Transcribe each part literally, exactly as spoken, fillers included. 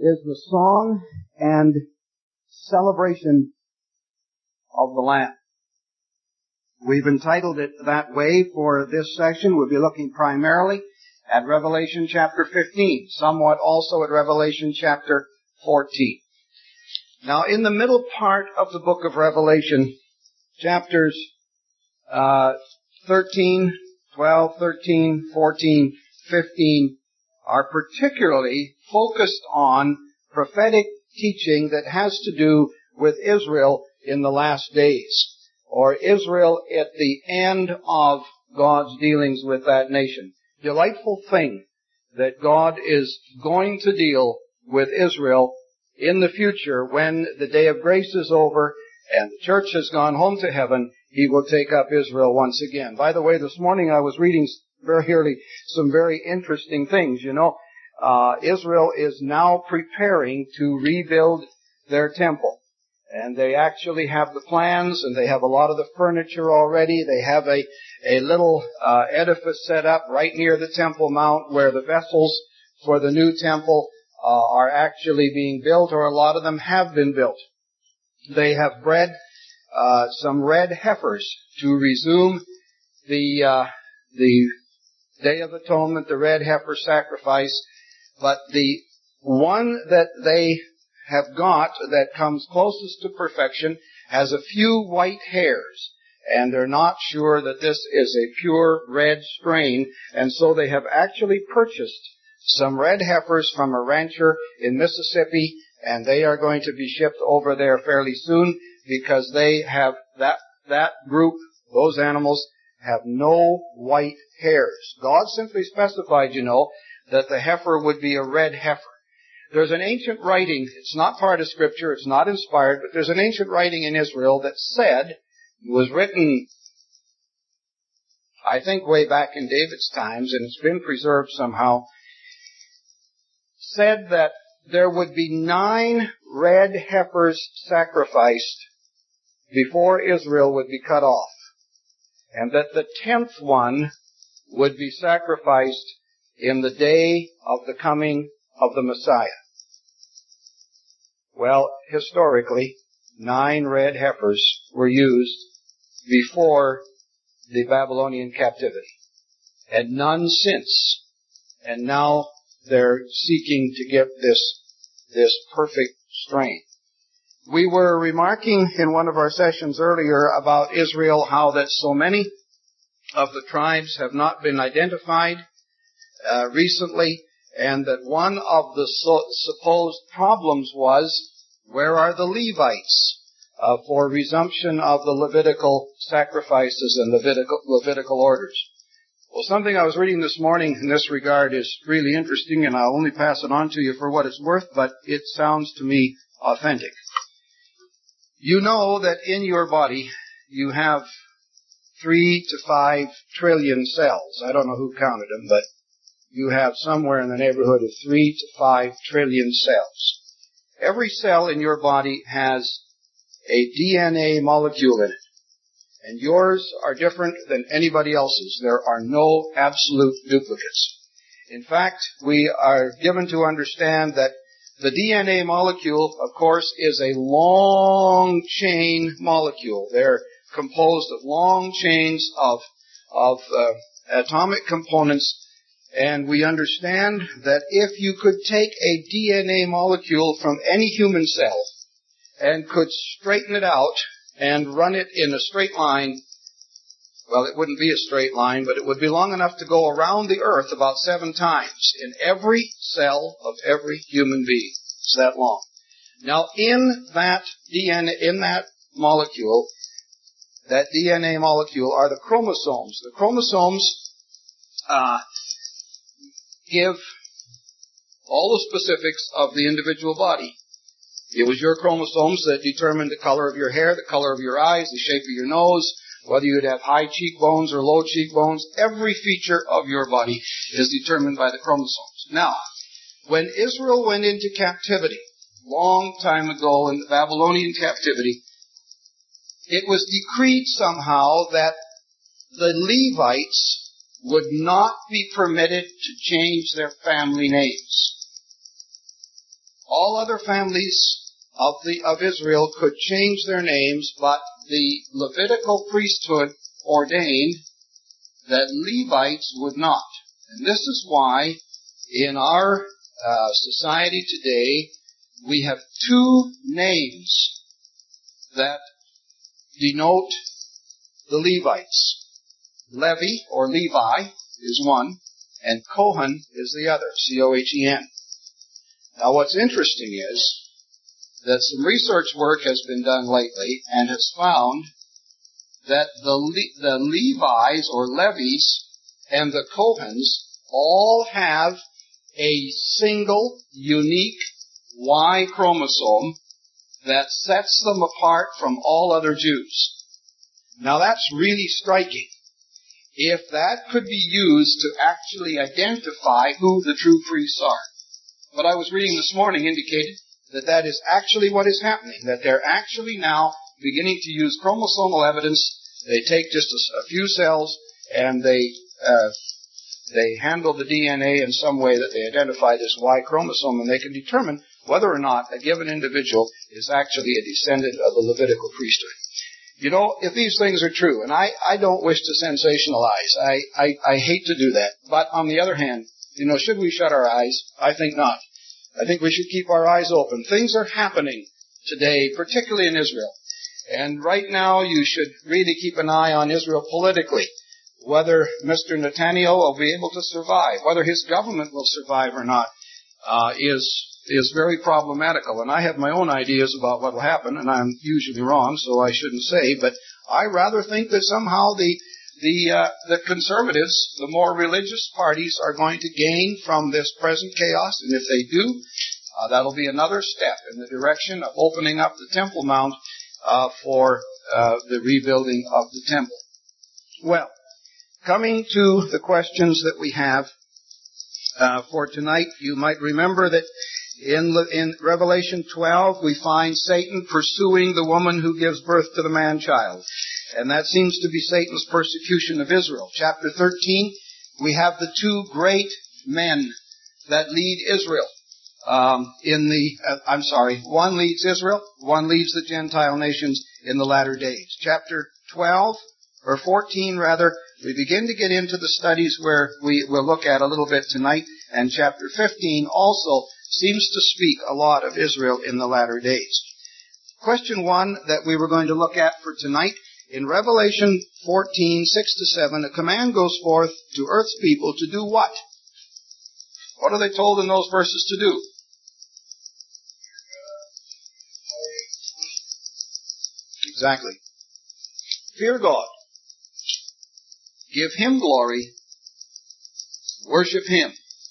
is the song and celebration of the Lamb. We've entitled it that way for this session. We'll be looking primarily at Revelation chapter fifteen, somewhat also at Revelation chapter fourteen. Now, in the middle part of the book of Revelation, chapters uh, thirteen, twelve, thirteen, fourteen, fifteen are particularly focused on prophetic teaching that has to do with Israel in the last days, or Israel at the end of God's dealings with that nation. Delightful thing that God is going to deal with Israel in the future when the day of grace is over and the church has gone home to heaven. He will take up Israel once again. By the way, this morning I was reading very early some very interesting things. You know, uh, Israel is now preparing to rebuild their temple. And they actually have the plans, and they have a lot of the furniture already. They have a, a little uh, edifice set up right near the Temple Mount where the vessels for the new temple uh, are actually being built, or a lot of them have been built. They have bred uh, some red heifers to resume the uh, the Day of Atonement, the red heifer sacrifice. But the one that they have got that comes closest to perfection has a few white hairs, and they're not sure that this is a pure red strain, and so they have actually purchased some red heifers from a rancher in Mississippi, and they are going to be shipped over there fairly soon because they have that that group, those animals, have no white hairs. God simply specified, you know, that the heifer would be a red heifer. There's an ancient writing, it's not part of Scripture, it's not inspired, but there's an ancient writing in Israel that said, it was written, I think way back in David's times, and it's been preserved somehow, said that there would be nine red heifers sacrificed before Israel would be cut off, and that the tenth one would be sacrificed in the day of the coming of the Messiah. Well, historically, nine red heifers were used before the Babylonian captivity, and none since. And now they're seeking to get this, this perfect strain. We were remarking in one of our sessions earlier about Israel, how that so many of the tribes have not been identified uh, recently, and that one of the so, supposed problems was, where are the Levites uh, for resumption of the Levitical sacrifices and Levitical, Levitical orders? Well, something I was reading this morning in this regard is really interesting, and I'll only pass it on to you for what it's worth, but it sounds to me authentic. You know that in your body you have three to five trillion cells. I don't know who counted them, but you have somewhere in the neighborhood of three to five trillion cells. Every cell in your body has a D N A molecule in it. And yours are different than anybody else's. There are no absolute duplicates. In fact, we are given to understand that the D N A molecule, of course, is a long chain molecule. They're composed of long chains of, of uh, atomic components. And we understand that if you could take a D N A molecule from any human cell and could straighten it out and run it in a straight line, well, it wouldn't be a straight line, but it would be long enough to go around the earth about seven times in every cell of every human being. It's that long. Now, in that D N A, in that molecule, that D N A molecule are the chromosomes. The chromosomes uh, give all the specifics of the individual body. It was your chromosomes that determined the color of your hair, the color of your eyes, the shape of your nose, whether you'd have high cheekbones or low cheekbones. Every feature of your body is determined by the chromosomes. Now, when Israel went into captivity, long time ago in the Babylonian captivity, it was decreed somehow that the Levites would not be permitted to change their family names. All other families of the of Israel could change their names, but the Levitical priesthood ordained that Levites would not. And this is why in our uh, society today we have two names that denote the Levites. Levi, or Levi, is one, and Cohen is the other, C O H E N. Now what's interesting is that some research work has been done lately and has found that the, Le- the Levi's or Levies and the Cohens all have a single, unique Y chromosome that sets them apart from all other Jews. Now that's really striking. If that could be used to actually identify who the true priests are. What I was reading this morning indicated that that is actually what is happening, that they're actually now beginning to use chromosomal evidence. They take just a, a few cells and they uh, they handle the D N A in some way that they identify this Y chromosome, and they can determine whether or not a given individual is actually a descendant of the Levitical priesthood. You know, if these things are true, and I, I don't wish to sensationalize, I, I, I hate to do that, but on the other hand, you know, should we shut our eyes? I think not. I think we should keep our eyes open. Things are happening today, particularly in Israel. And right now you should really keep an eye on Israel politically. Whether Mister Netanyahu will be able to survive, whether his government will survive or not, uh, is is very problematical. And I have my own ideas about what will happen, and I'm usually wrong, so I shouldn't say, but I rather think that somehow the the uh, the conservatives, the more religious parties, are going to gain from this present chaos, and if they do, uh, that'll be another step in the direction of opening up the Temple Mount uh, for uh, the rebuilding of the temple. Well, coming to the questions that we have uh, for tonight, you might remember that in, in Revelation twelve, we find Satan pursuing the woman who gives birth to the man-child. And that seems to be Satan's persecution of Israel. Chapter thirteen, we have the two great men that lead Israel. Um, in the, uh, I'm sorry, one leads Israel, one leads the Gentile nations in the latter days. Chapter twelve, or fourteen rather, we begin to get into the studies where we will look at a little bit tonight, and chapter fifteen also seems to speak a lot of Israel in the latter days. Question one that we were going to look at for tonight, in Revelation fourteen, six to seven, a command goes forth to Earth's people to do what? What are they told in those verses to do? Exactly. Fear God. Give Him glory. Worship Him.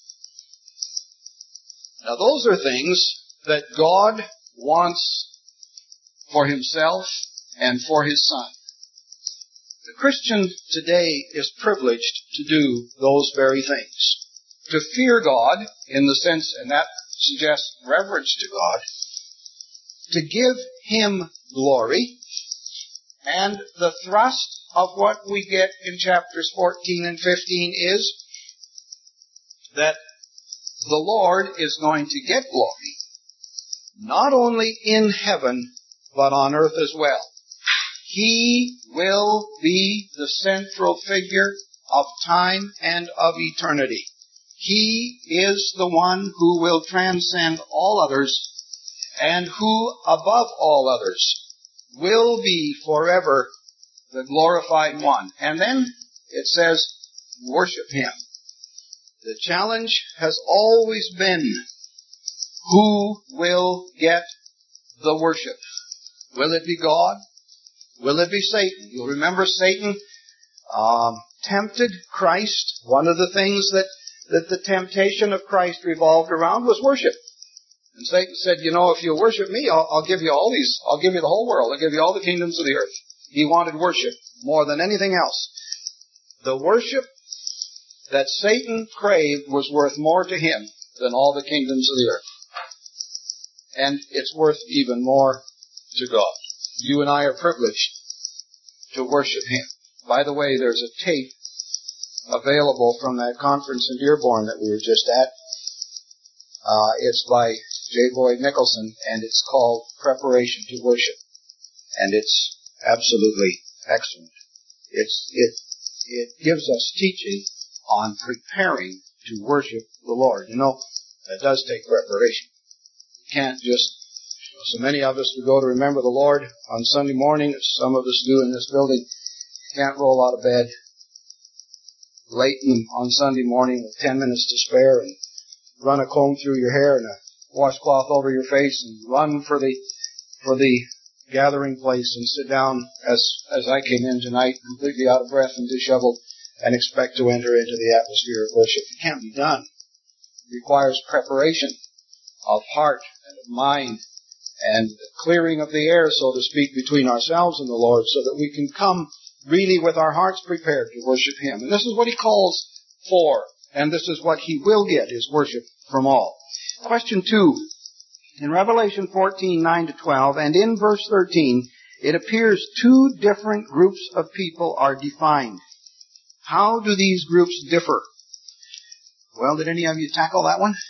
Now those are things that God wants for Himself and for His Son. The Christian today is privileged to do those very things. To fear God, in the sense, and that suggests reverence to God. To give Him glory. And the thrust of what we get in chapters fourteen and fifteen is that the Lord is going to get glory, not only in heaven, but on earth as well. He will be the central figure of time and of eternity. He is the one who will transcend all others, and who, above all others, will be forever the glorified one. And then it says, worship Him. The challenge has always been, who will get the worship? Will it be God? Will it be Satan? You'll remember Satan um, tempted Christ. One of the things that, that the temptation of Christ revolved around was worship. And Satan said, you know, if you worship me, I'll, I'll give you all these, I'll give you the whole world. I'll give you all the kingdoms of the earth. He wanted worship more than anything else. The worship that Satan craved was worth more to him than all the kingdoms of the earth. And it's worth even more to God. You and I are privileged to worship Him. By the way, there's a tape available from that conference in Dearborn that we were just at. Uh, it's by J. Boyd Nicholson, and it's called Preparation to Worship. And it's absolutely excellent. It's, it, it gives us teaching on preparing to worship the Lord. You know, that does take preparation. You can't just, so many of us who go to remember the Lord on Sunday morning, as some of us do in this building, can't roll out of bed late on Sunday morning with ten minutes to spare and run a comb through your hair and a washcloth over your face and run for the for the gathering place and sit down as as I came in tonight, completely out of breath and disheveled, and expect to enter into the atmosphere of worship. It can't be done. It requires preparation of heart and of mind and clearing of the air, so to speak, between ourselves and the Lord, so that we can come really with our hearts prepared to worship Him. And this is what He calls for, and this is what He will get, is worship from all. Question two. In Revelation fourteen, nine to twelve, and in verse thirteen, it appears two different groups of people are defined. How do these groups differ? Well, did any of you tackle that one?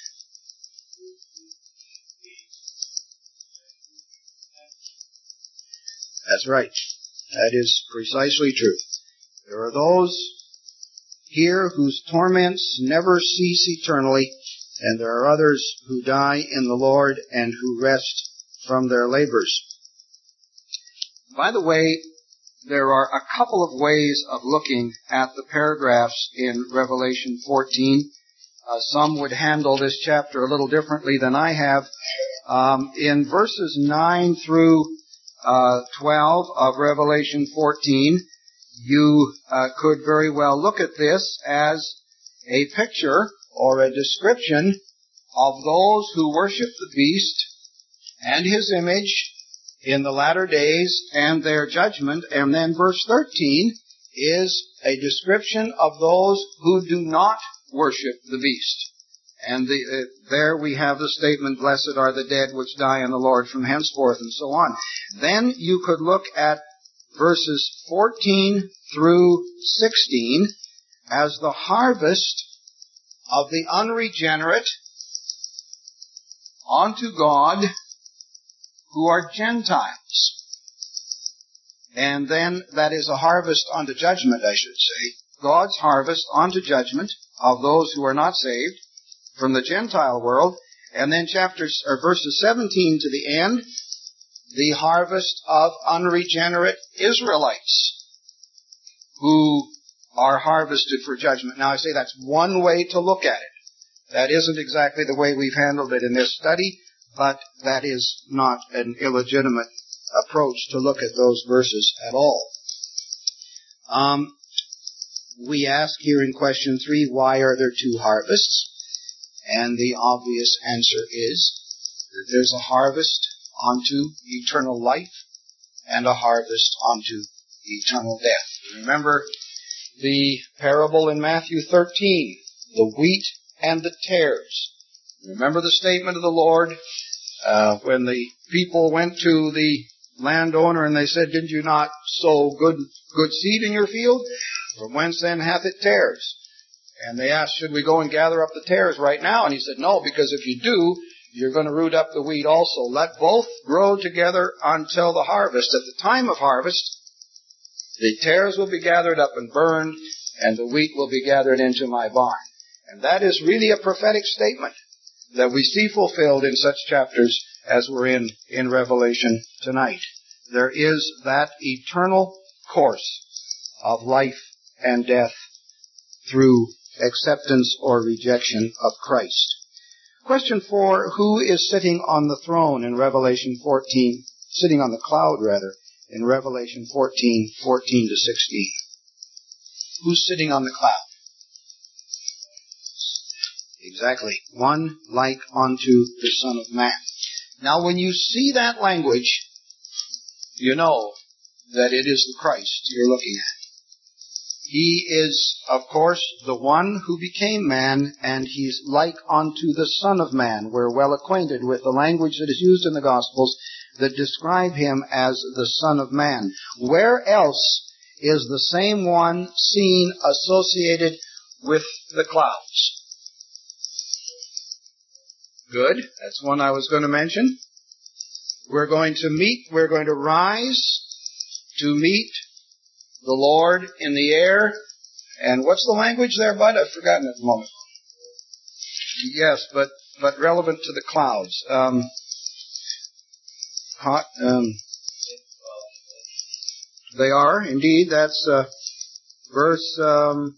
That's right. That is precisely true. There are those here whose torments never cease eternally, and there are others who die in the Lord and who rest from their labors. By the way, there are a couple of ways of looking at the paragraphs in Revelation fourteen. Uh, some would handle this chapter a little differently than I have. Um, in verses nine through uh, twelve of Revelation fourteen, you uh, could very well look at this as a picture or a description of those who worship the beast and his image in the latter days and their judgment. And then verse thirteen is a description of those who do not worship the beast. And the, uh, there we have the statement, blessed are the dead which die in the Lord from henceforth, and so on. Then you could look at verses fourteen through sixteen as the harvest of the unregenerate unto God who are Gentiles. And then that is a harvest unto judgment, I should say. God's harvest unto judgment of those who are not saved from the Gentile world. And then chapters or verses seventeen to the end, the harvest of unregenerate Israelites who are harvested for judgment. Now I say that's one way to look at it. That isn't exactly the way we've handled it in this study, but that is not an illegitimate approach to look at those verses at all. Um, we ask here in question three, why are there two harvests? And the obvious answer is that there's a harvest unto eternal life and a harvest unto eternal death. Remember the parable in Matthew thirteen, the wheat and the tares. Remember the statement of the Lord uh, when the people went to the landowner and they said, did you not sow good good seed in your field? From whence then hath it tares? And they asked, should we go and gather up the tares right now? And he said, no, because if you do, you're going to root up the wheat also. Let both grow together until the harvest. At the time of harvest, the tares will be gathered up and burned, and the wheat will be gathered into my barn. And that is really a prophetic statement that we see fulfilled in such chapters as we're in in Revelation tonight. There is that eternal course of life and death through acceptance or rejection of Christ. Question four, who is sitting on the throne in Revelation fourteen, sitting on the cloud rather, in Revelation fourteen, fourteen to sixteen? Who's sitting on the cloud? Exactly. One like unto the Son of Man. Now when you see that language, you know that it is the Christ you're looking at. He is, of course, the one who became man, and he's like unto the Son of Man. We're well acquainted with the language that is used in the Gospels that describe him as the Son of Man. Where else is the same one seen associated with the clouds? Good. That's one I was going to mention. We're going to meet, we're going to rise to meet the Lord in the air. And what's the language there, bud? I've forgotten at the moment. Yes, but, but relevant to the clouds. Um, hot, um, they are, indeed. That's uh, verse um,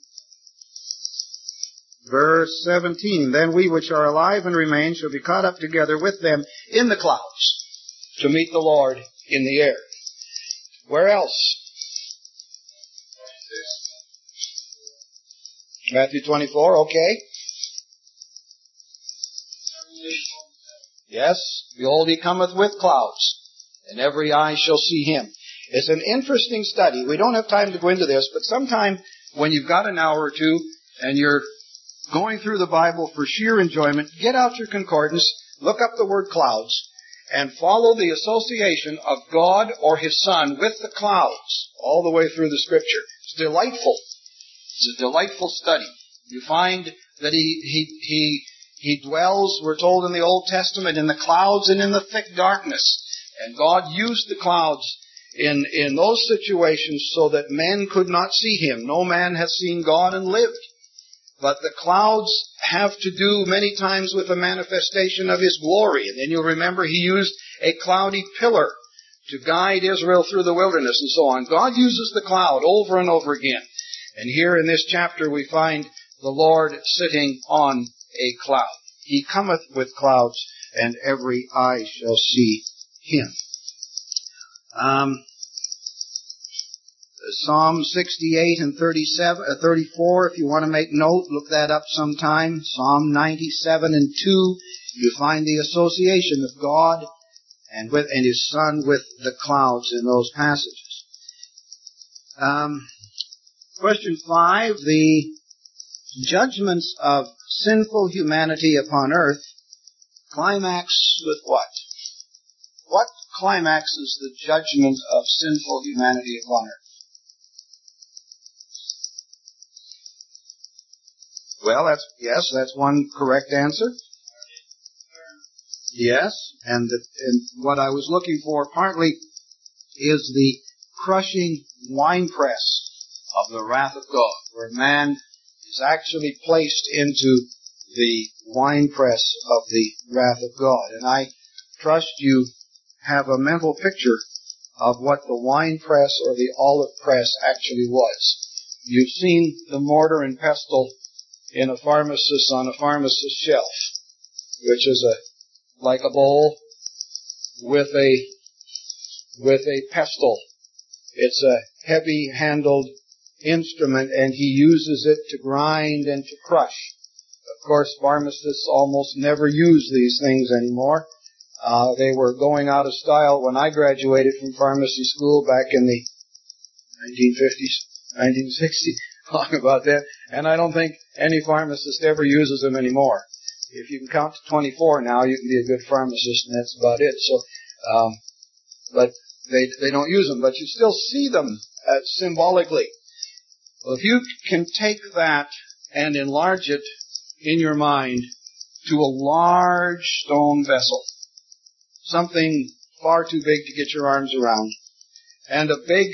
verse seventeen. Then we which are alive and remain shall be caught up together with them in the clouds to meet the Lord in the air. Where else? Matthew twenty-four, okay. Yes, behold, he cometh with clouds, and every eye shall see him. It's an interesting study. We don't have time to go into this, but sometime when you've got an hour or two and you're going through the Bible for sheer enjoyment, get out your concordance, look up the word clouds, and follow the association of God or His Son with the clouds all the way through the Scripture. It's delightful. It's a delightful study. You find that He He He He dwells, we're told in the Old Testament, in the clouds and in the thick darkness. And God used the clouds in in those situations so that men could not see Him. No man has seen God and lived. But the clouds have to do many times with the manifestation of His glory. And then you'll remember He used a cloudy pillar to guide Israel through the wilderness and so on. God uses the cloud over and over again. And here in this chapter we find the Lord sitting on a cloud. He cometh with clouds, and every eye shall see Him. Um, Psalm sixty-eight and thirty-seven, uh, thirty-four, if you want to make note, look that up sometime. Psalm ninety-seven and two, you find the association of God and with and His Son with the clouds in those passages. Um, question five, the judgments of sinful humanity upon earth climax with what? What climaxes the judgment of sinful humanity upon earth? Well, that's, yes, that's one correct answer. Yes, and, the, and what I was looking for partly is the crushing winepress of the wrath of God, where man is actually placed into the winepress of the wrath of God. And I trust you have a mental picture of what the winepress or the olive press actually was. You've seen the mortar and pestle in a pharmacist on a pharmacist's shelf, which is a like a bowl with a with a pestle. It's a heavy-handled instrument, and he uses it to grind and to crush. Of course, pharmacists almost never use these things anymore. Uh, they were going out of style when I graduated from pharmacy school back in the nineteen fifties, nineteen sixties. Talk about that. And I don't think any pharmacist ever uses them anymore. If you can count to twenty-four now, you can be a good pharmacist, and that's about it. So, um, but they they don't use them, but you still see them uh, symbolically. Well, if you can take that and enlarge it in your mind to a large stone vessel, something far too big to get your arms around, and a big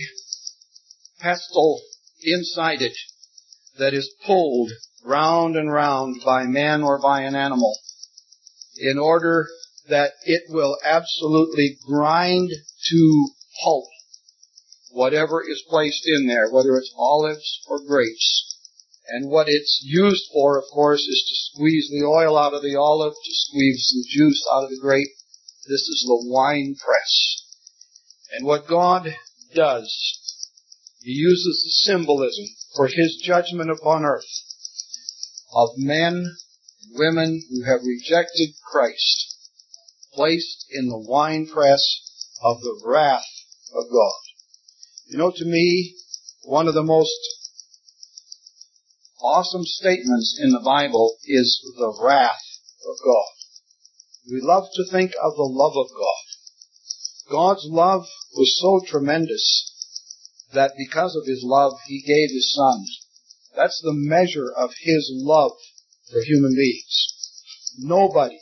pestle inside it that is pulled round and round by man or by an animal in order that it will absolutely grind to pulp whatever is placed in there, whether it's olives or grapes. And what it's used for, of course, is to squeeze the oil out of the olive, to squeeze the juice out of the grape. This is the wine press. And what God does, He uses the symbolism for His judgment upon earth of men and women who have rejected Christ, placed in the winepress of the wrath of God. You know, to me, one of the most awesome statements in the Bible is the wrath of God. We love to think of the love of God. God's love was so tremendous that because of His love, He gave His Son. That's the measure of His love for human beings. Nobody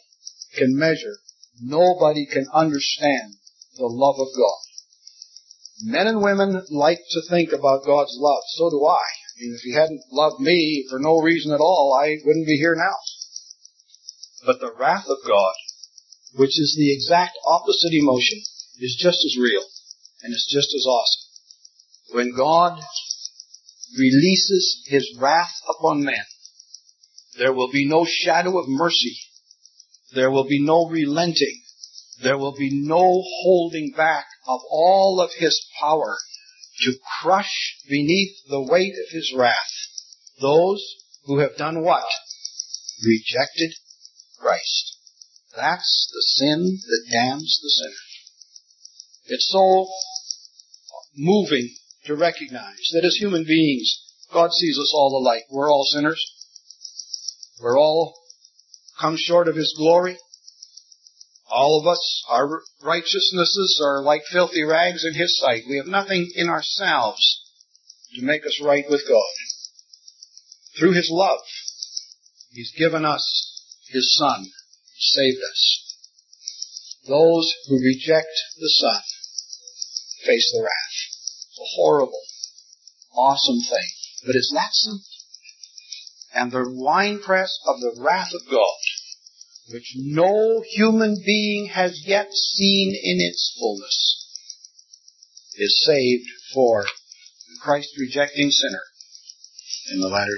can measure, nobody can understand the love of God. Men and women like to think about God's love. So do I. I mean, if He hadn't loved me for no reason at all, I wouldn't be here now. But the wrath of God, which is the exact opposite emotion, is just as real and is just as awesome. When God releases His wrath upon men, there will be no shadow of mercy. There will be no relenting. There will be no holding back of all of His power to crush beneath the weight of His wrath those who have done what? Rejected Christ. That's the sin that damns the sinner. It's so moving to recognize that as human beings, God sees us all alike. We're all sinners. We're all come short of His glory. All of us, our righteousnesses are like filthy rags in His sight. We have nothing in ourselves to make us right with God. Through His love, He's given us His Son, who saved us. Those who reject the Son face the wrath. It's a horrible, awesome thing. But it's that simple. And the winepress of the wrath of God, which no human being has yet seen in its fullness, is saved for the Christ-rejecting sinner in the latter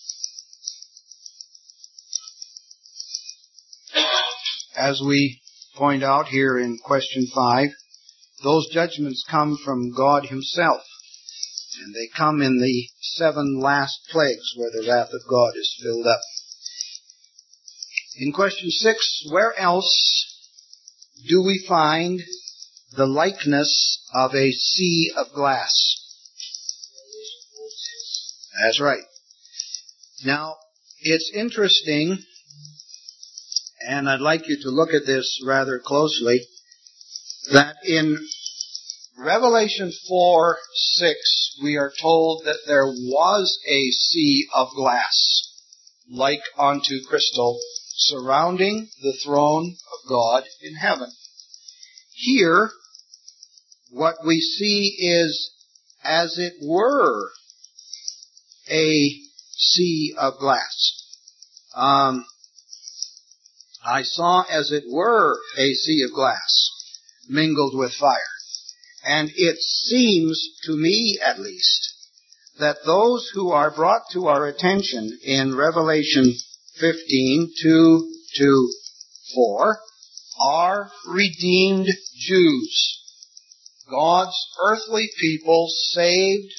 day. As we point out here in question five, those judgments come from God Himself, and they come in the seven last plagues where the wrath of God is filled up. In question six, where else do we find the likeness of a sea of glass? That's right. Now, it's interesting, and I'd like you to look at this rather closely, that in Revelation four six, we are told that there was a sea of glass, like unto crystal, surrounding the throne of God in heaven. Here, what we see is, as it were, a sea of glass. Um, I saw, as it were, a sea of glass mingled with fire. And it seems, to me at least, that those who are brought to our attention in Revelation fifteen, two to four, are redeemed Jews. God's earthly people saved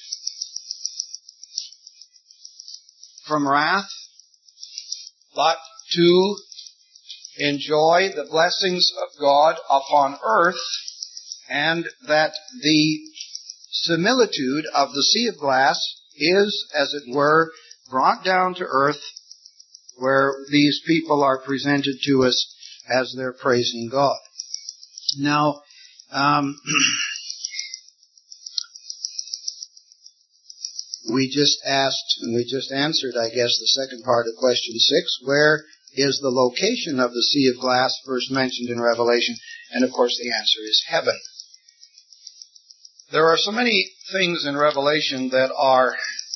from wrath, but to enjoy the blessings of God upon earth, and that the similitude of the sea of glass is, as it were, brought down to earth, where these people are presented to us as they're praising God. Now, um, we just asked, and we just answered, I guess, the second part of question six, where is the location of the sea of glass first mentioned in Revelation? And of course the answer is heaven. There are so many things in Revelation that are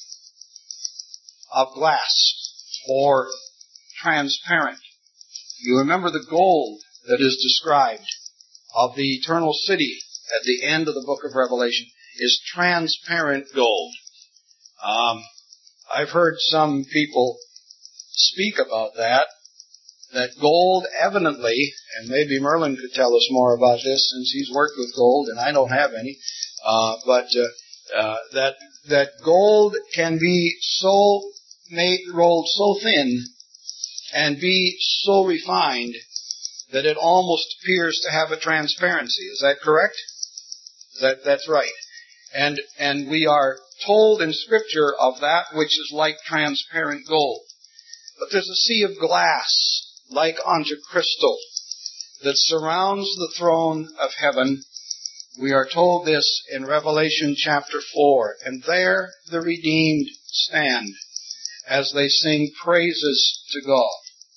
of glass or transparent. You remember the gold that is described of the eternal city at the end of the book of Revelation is transparent gold. Um, I've heard some people speak about that, that gold evidently, and maybe Merlin could tell us more about this since he's worked with gold and I don't have any, uh, but uh, uh, that that gold can be so made, rolled so thin and be so refined that it almost appears to have a transparency. Is that correct? That that's right. And and we are told in Scripture of that which is like transparent gold. But there's a sea of glass, like unto crystal, that surrounds the throne of heaven. We are told this in Revelation chapter four. And there the redeemed stand as they sing praises to God.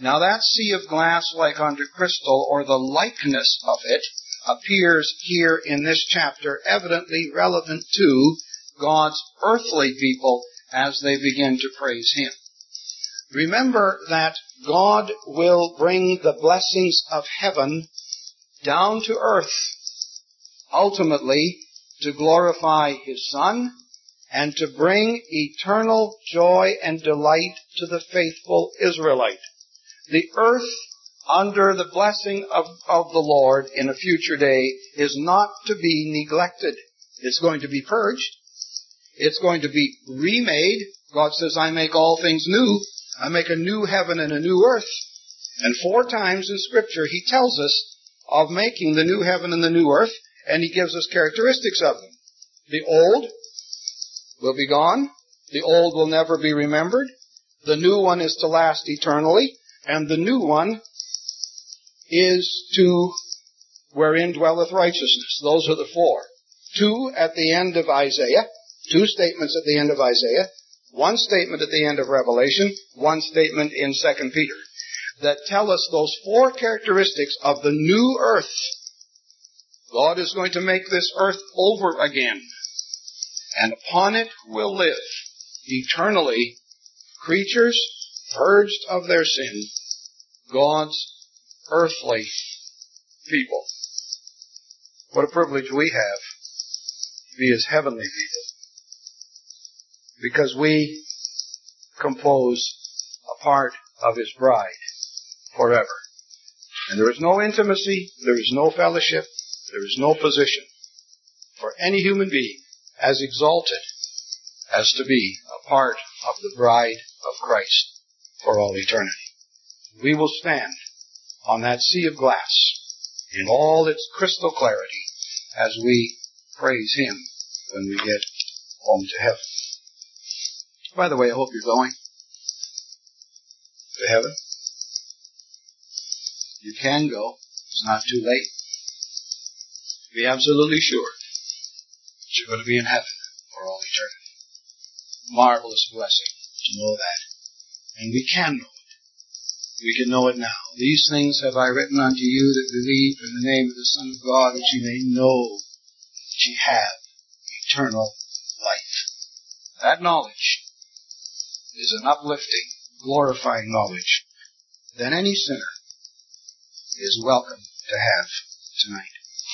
Now that sea of glass like unto crystal, or the likeness of it, appears here in this chapter, evidently relevant to God's earthly people as they begin to praise Him. Remember that God will bring the blessings of heaven down to earth, ultimately to glorify His Son and to bring eternal joy and delight to the faithful Israelite. The earth under the blessing of, of the Lord in a future day is not to be neglected. It's going to be purged. It's going to be remade. God says, I make all things new. I make a new heaven and a new earth. And four times in Scripture He tells us of making the new heaven and the new earth, and He gives us characteristics of them. The old will be gone. The old will never be remembered. The new one is to last eternally. And the new one is to wherein dwelleth righteousness. Those are the four. Two at the end of Isaiah. Two statements at the end of Isaiah. One statement at the end of Revelation. One statement in Second Peter. That tell us those four characteristics of the new earth. God is going to make this earth over again. And upon it will live eternally creatures purged of their sin, God's earthly people. What a privilege we have to be His heavenly people, because we compose a part of His bride forever. And there is no intimacy, there is no fellowship, there is no position for any human being as exalted as to be a part of the bride of Christ for all eternity. We will stand on that sea of glass in all its crystal clarity as we praise Him when we get home to heaven. By the way, I hope you're going to heaven. You can go. It's not too late. Be absolutely sure that you're going to be in heaven for all eternity. Marvelous blessing to know that. And we can know it. We can know it now. These things have I written unto you that believe in the name of the Son of God, that ye may know that ye have eternal life. That knowledge is an uplifting, glorifying knowledge that any sinner is welcome to have tonight.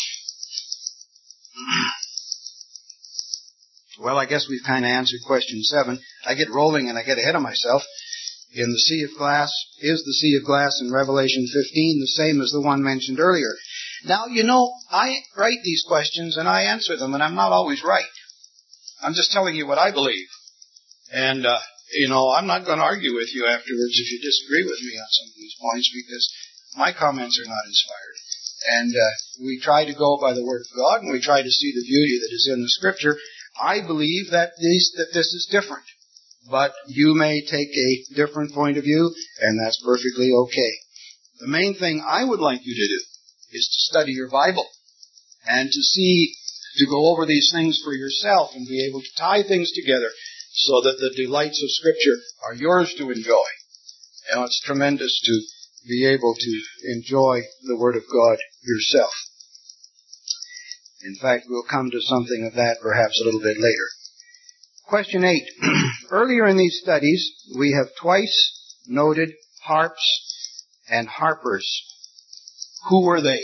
Well, I guess we've kind of answered question seven. I get rolling and I get ahead of myself. In the sea of glass, is the sea of glass in Revelation fifteen the same as the one mentioned earlier? Now, you know, I write these questions and I answer them, and I'm not always right. I'm just telling you what I believe. And, uh, you know, I'm not going to argue with you afterwards if you disagree with me on some of these points, because my comments are not inspired. And uh, we try to go by the Word of God, and we try to see the beauty that is in the Scripture. I believe that these, that this is different. But you may take a different point of view, and that's perfectly okay. The main thing I would like you to do is to study your Bible and to see, to go over these things for yourself and be able to tie things together so that the delights of Scripture are yours to enjoy. And it's tremendous to be able to enjoy the Word of God yourself. In fact, we'll come to something of that perhaps a little bit later. Question eight. Earlier in these studies, we have twice noted harps and harpers. Who were they?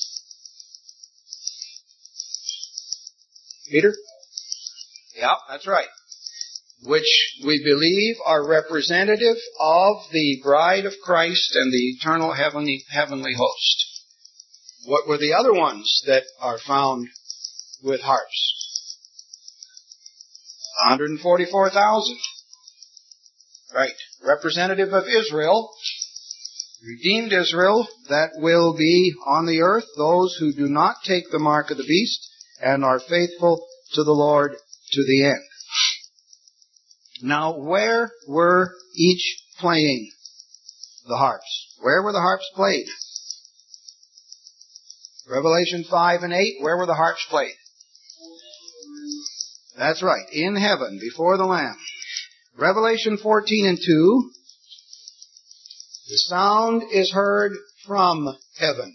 Peter? Yeah, that's right. Which we believe are representative of the bride of Christ and the eternal heavenly, heavenly host. What were the other ones that are found with harps? one hundred forty-four thousand. Right. Representative of Israel, redeemed Israel, that will be on the earth, those who do not take the mark of the beast and are faithful to the Lord to the end. Now, where were each playing the harps? Where were the harps played? Revelation five and eight, where were the harps played? That's right, in heaven, before the Lamb. Revelation fourteen and two The sound is heard from heaven.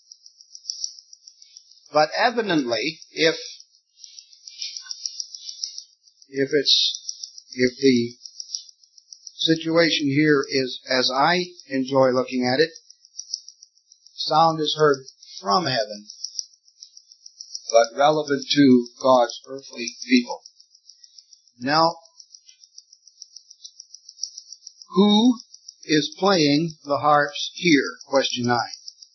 But evidently, if if it's if the situation here is as I enjoy looking at it, sound is heard from heaven, but relevant to God's earthly people. Now, who is playing the harps here? Question nine.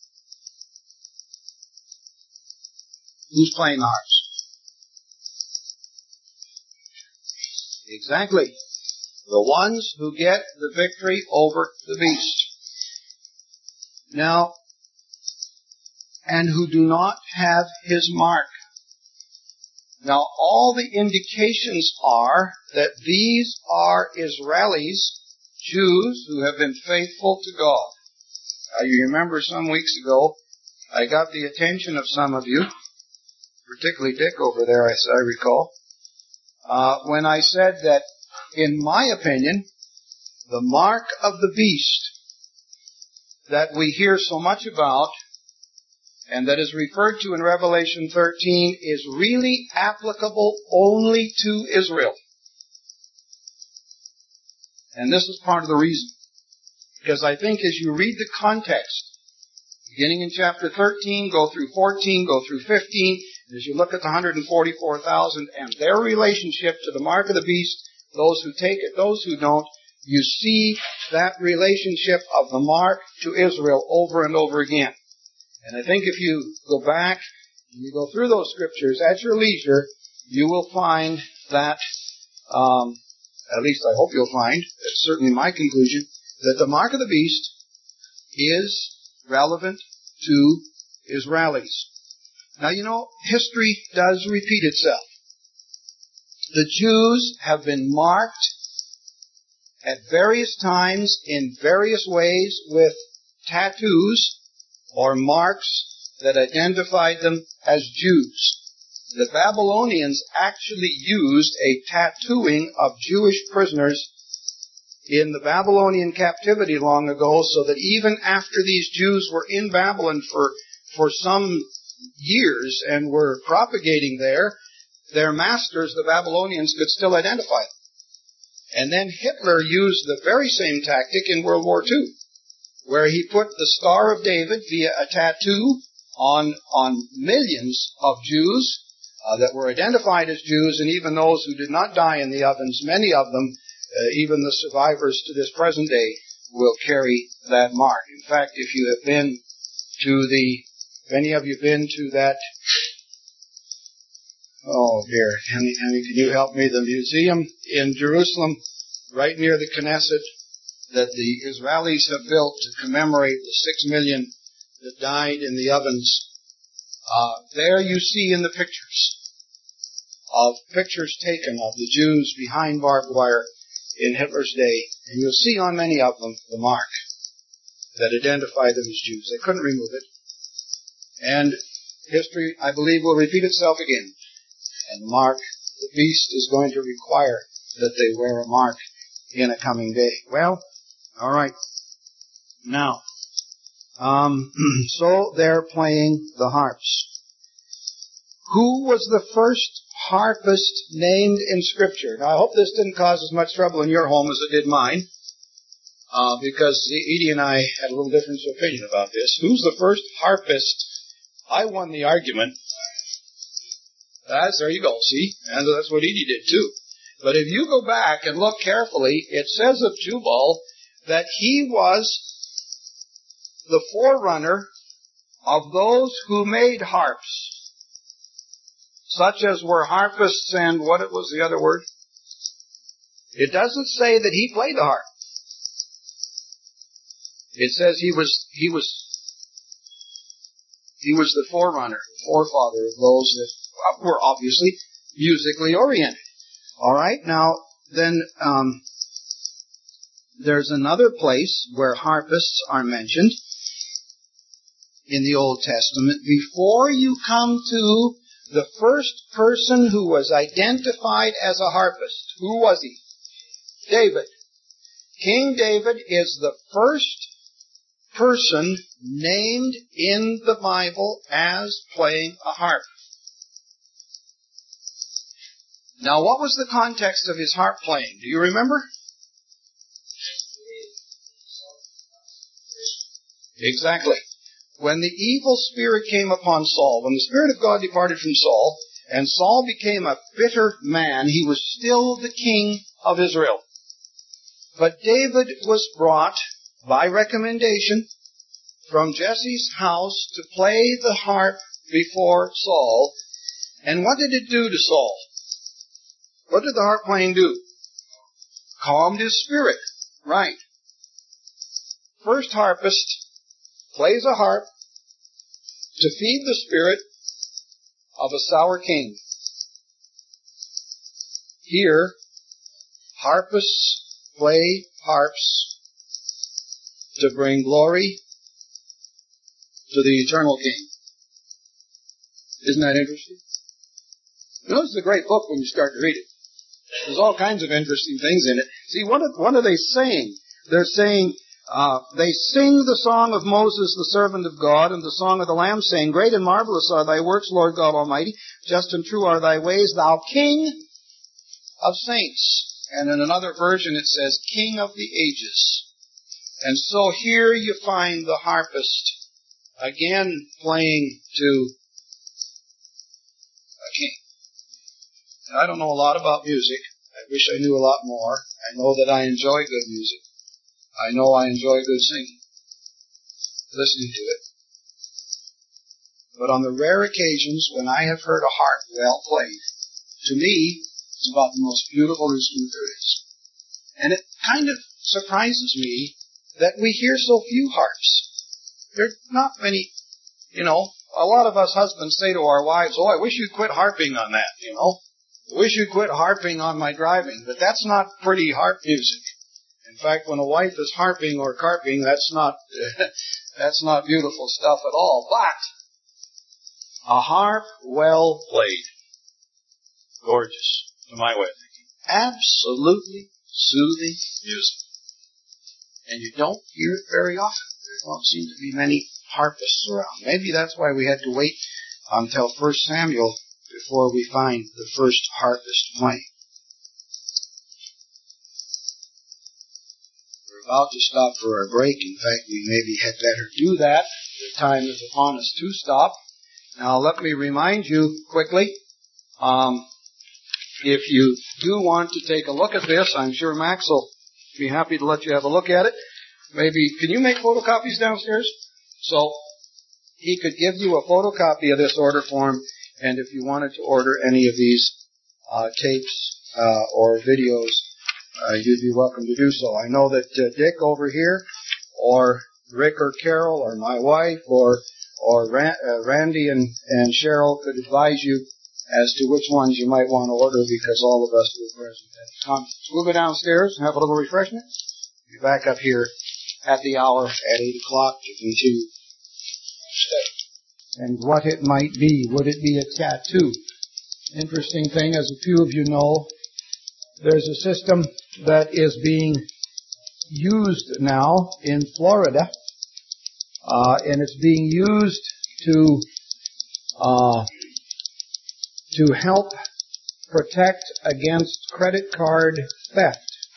Who's playing the harps? Exactly. The ones who get the victory over the beast. Now, and who do not have his mark. Now, all the indications are that these are Israelis, Jews who have been faithful to God. Uh, you remember some weeks ago, I got the attention of some of you, particularly Dick over there, as I recall, uh, when I said that, in my opinion, the mark of the beast that we hear so much about and that is referred to in Revelation thirteen is really applicable only to Israel. And this is part of the reason. Because I think as you read the context, beginning in chapter thirteen, go through fourteen, go through fifteen, as you look at the one hundred forty-four thousand and their relationship to the mark of the beast, those who take it, those who don't, you see that relationship of the mark to Israel over and over again. And I think if you go back and you go through those scriptures at your leisure, you will find that, um, at least I hope you'll find, it's certainly my conclusion, that the mark of the beast is relevant to Israelis. Now, you know, history does repeat itself. The Jews have been marked at various times in various ways with tattoos or marks that identified them as Jews. The Babylonians actually used a tattooing of Jewish prisoners in the Babylonian captivity long ago, so that even after these Jews were in Babylon for, for some years and were propagating there, their masters, the Babylonians, could still identify them. And then Hitler used the very same tactic in World War Two, where he put the Star of David via a tattoo on, on millions of Jews uh, that were identified as Jews, and even those who did not die in the ovens, many of them, uh, even the survivors to this present day, will carry that mark. In fact, if you have been to the, if any of you have been to that, oh dear, Henry, Henry, can you help me? The museum in Jerusalem, right near the Knesset, that the Israelis have built to commemorate the six million that died in the ovens. Uh, there you see in the pictures of pictures taken of the Jews behind barbed wire in Hitler's day, and you'll see on many of them the mark that identified them as Jews. They couldn't remove it. And history, I believe, will repeat itself again. And mark, the beast is going to require that they wear a mark in a coming day. Well, all right. Now, um, so they're playing the harps. Who was the first harpist named in Scripture? Now, I hope this didn't cause as much trouble in your home as it did mine, uh, because Edie and I had a little difference of opinion about this. Who's the first harpist? I won the argument. That's, there you go, see? And that's what Edie did too. But if you go back and look carefully, it says of Jubal that he was the forerunner of those who made harps, such as were harpists and what it was the other word? It doesn't say that he played the harp. It says he was he was he was the forerunner, forefather of those that were obviously musically oriented. All right, now then um, there's another place where harpists are mentioned in the Old Testament. Before you come to the first person who was identified as a harpist, who was he? David. King David is the first person named in the Bible as playing a harp. Now, what was the context of his harp playing? Do you remember? Exactly. When the evil spirit came upon Saul, when the Spirit of God departed from Saul, and Saul became a bitter man, he was still the king of Israel. But David was brought, by recommendation, from Jesse's house to play the harp before Saul. And what did it do to Saul? What did the harp playing do? Calmed his spirit. Right. First harpist plays a harp to feed the spirit of a sour king. Here, harpists play harps to bring glory to the eternal King. Isn't that interesting? You know, it's a great book when you start to read it. There's all kinds of interesting things in it. See, what are, what are they saying? They're saying, uh, they sing the song of Moses, the servant of God, and the song of the Lamb, saying, Great and marvelous are thy works, Lord God Almighty. Just and true are thy ways, thou King of saints. And in another version it says, King of the ages. And so here you find the harpist again playing to a king. I don't know a lot about music. I wish I knew a lot more. I know that I enjoy good music. I know I enjoy good singing, listening to it. But on the rare occasions when I have heard a harp well played, to me, it's about the most beautiful instrument there is. And it kind of surprises me that we hear so few harps. There are not many, you know, a lot of us husbands say to our wives, oh, I wish you'd quit harping on that, you know. I wish you'd quit harping on my driving. But that's not pretty harp music. In fact, when a wife is harping or carping, that's not, that's not beautiful stuff at all. But a harp well played. Gorgeous, to my way of thinking. Absolutely soothing music. And you don't hear it very often. There don't seem to be many harpists around. Maybe that's why we had to wait until First Samuel before we find the first harpist playing. We're about to stop for our break. In fact, we maybe had better do that. The time is upon us to stop. Now, let me remind you quickly, um, if you do want to take a look at this, I'm sure Max will be happy to let you have a look at it. Maybe, can you make photocopies downstairs? So, he could give you a photocopy of this order form, and if you wanted to order any of these uh, tapes uh, or videos, uh, you'd be welcome to do so. I know that uh, Dick over here, or Rick or Carol, or my wife, or or Ran- uh, Randy and, and Cheryl could advise you as to which ones you might want to order, because all of us were present at the conference. We'll go downstairs and have a little refreshment. Be back up here at the hour at eight o'clock to continue study. And what it might be. Would it be a tattoo? Interesting thing, as a few of you know, there's a system that is being used now in Florida, uh, and it's being used to uh, to help protect against credit card theft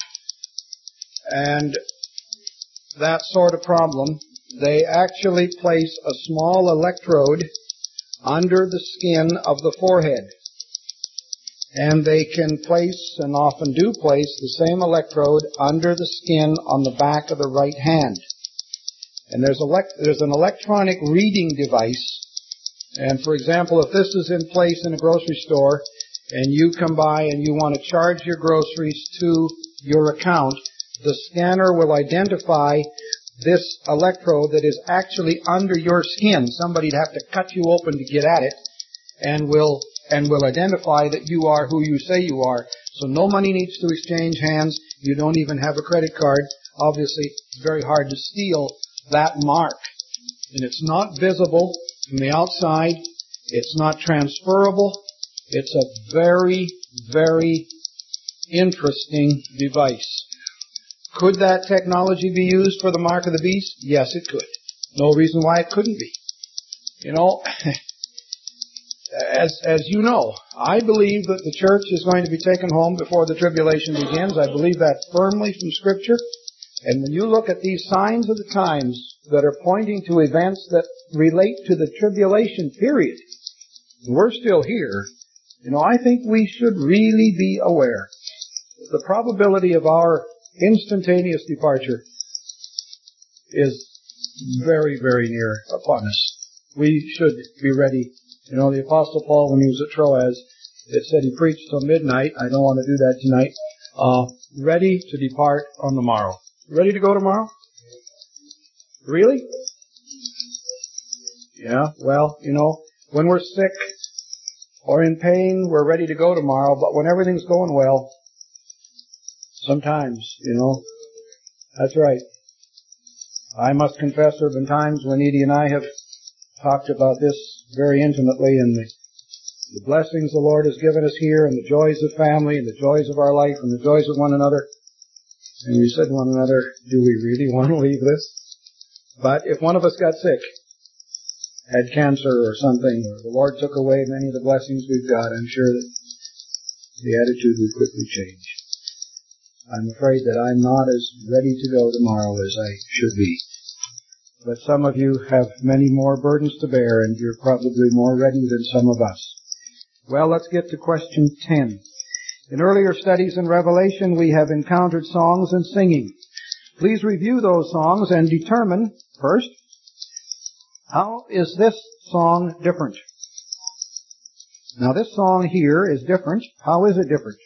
and that sort of problem. They actually place a small electrode under the skin of the forehead. And they can place, and often do place, the same electrode under the skin on the back of the right hand. And there's, elect- there's an electronic reading device. And for example, if this is in place in a grocery store, and you come by and you want to charge your groceries to your account, the scanner will identify this electrode that is actually under your skin. Somebody'd have to cut you open to get at it, and will and will identify that you are who you say you are. So no money needs to exchange hands. You don't even have a credit card. Obviously, it's very hard to steal that mark. And it's not visible from the outside. It's not transferable. It's a very, very interesting device. Could that technology be used for the mark of the beast? Yes, it could. No reason why it couldn't be. You know, as as you know, I believe that the church is going to be taken home before the tribulation begins. I believe that firmly from Scripture. And when you look at these signs of the times that are pointing to events that relate to the tribulation period, we're still here. You know, I think we should really be aware that the probability of our instantaneous departure is very, very near upon us. We should be ready. You know, the Apostle Paul, when he was at Troas, it said he preached till midnight. I don't want to do that tonight. Uh, ready to depart on the morrow. Ready to go tomorrow? Really? Yeah, well, you know, when we're sick or in pain, we're ready to go tomorrow, but when everything's going well, sometimes, you know, that's right. I must confess there have been times when Edie and I have talked about this very intimately, and the, the blessings the Lord has given us here, and the joys of family, and the joys of our life, and the joys of one another. And we said to one another, do we really want to leave this? But if one of us got sick, had cancer or something, or the Lord took away many of the blessings we've got, I'm sure that the attitude would quickly change. I'm afraid that I'm not as ready to go tomorrow as I should be. But some of you have many more burdens to bear, and you're probably more ready than some of us. Well, let's get to question ten. In earlier studies in Revelation, we have encountered songs and singing. Please review those songs and determine, first, how is this song different? Now, this song here is different. How is it different?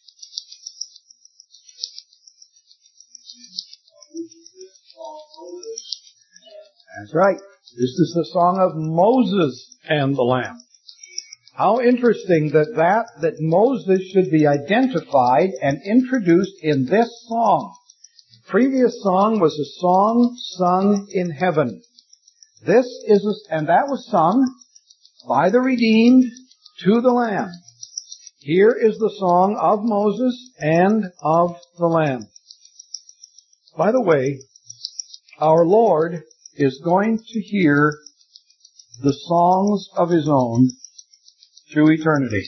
That's right. This is the song of Moses and the Lamb. How interesting that that, that Moses should be identified and introduced in this song. The previous song was a song sung in heaven. This is, a, and that was sung by the redeemed to the Lamb. Here is the song of Moses and of the Lamb. By the way, our Lord is going to hear the songs of His own through eternity.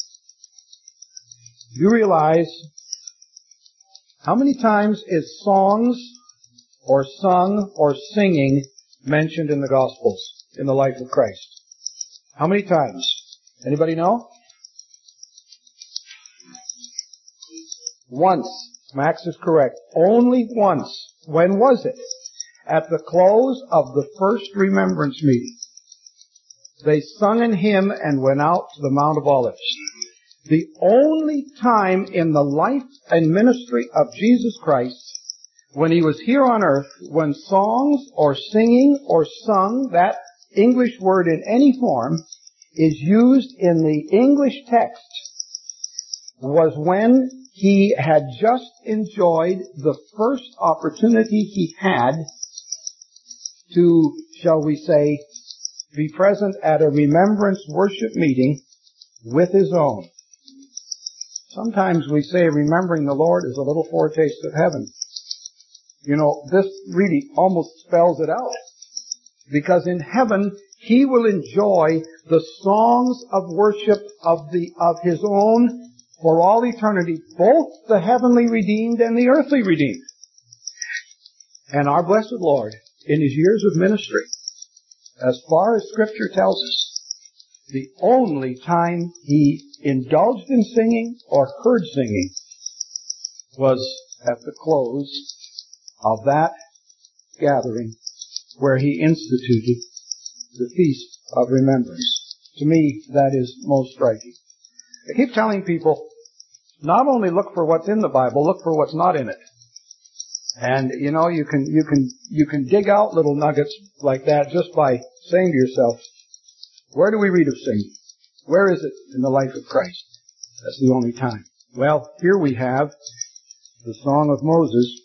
You realize how many times is songs or sung or singing mentioned in the Gospels in the life of Christ? How many times? Anybody know? Once. Max is correct. Only once. When was it? At the close of the first remembrance meeting. They sung an hymn and went out to the Mount of Olives. The only time in the life and ministry of Jesus Christ when He was here on earth, when songs or singing or sung, that English word in any form, is used in the English text, was when He had just enjoyed the first opportunity He had to, shall we say, be present at a remembrance worship meeting with His own. Sometimes we say remembering the Lord is a little foretaste of heaven. You know, this really almost spells it out. Because in heaven, He will enjoy the songs of worship of the, of His own for all eternity, both the heavenly redeemed and the earthly redeemed. And our blessed Lord, in His years of ministry, as far as Scripture tells us, the only time He indulged in singing or heard singing was at the close of that gathering where He instituted the Feast of Remembrance. To me, that is most striking. I keep telling people, not only look for what's in the Bible, look for what's not in it. And, you know, you can, you can, you can dig out little nuggets like that just by saying to yourself, where do we read of singing? Where is it in the life of Christ? That's the only time. Well, here we have the song of Moses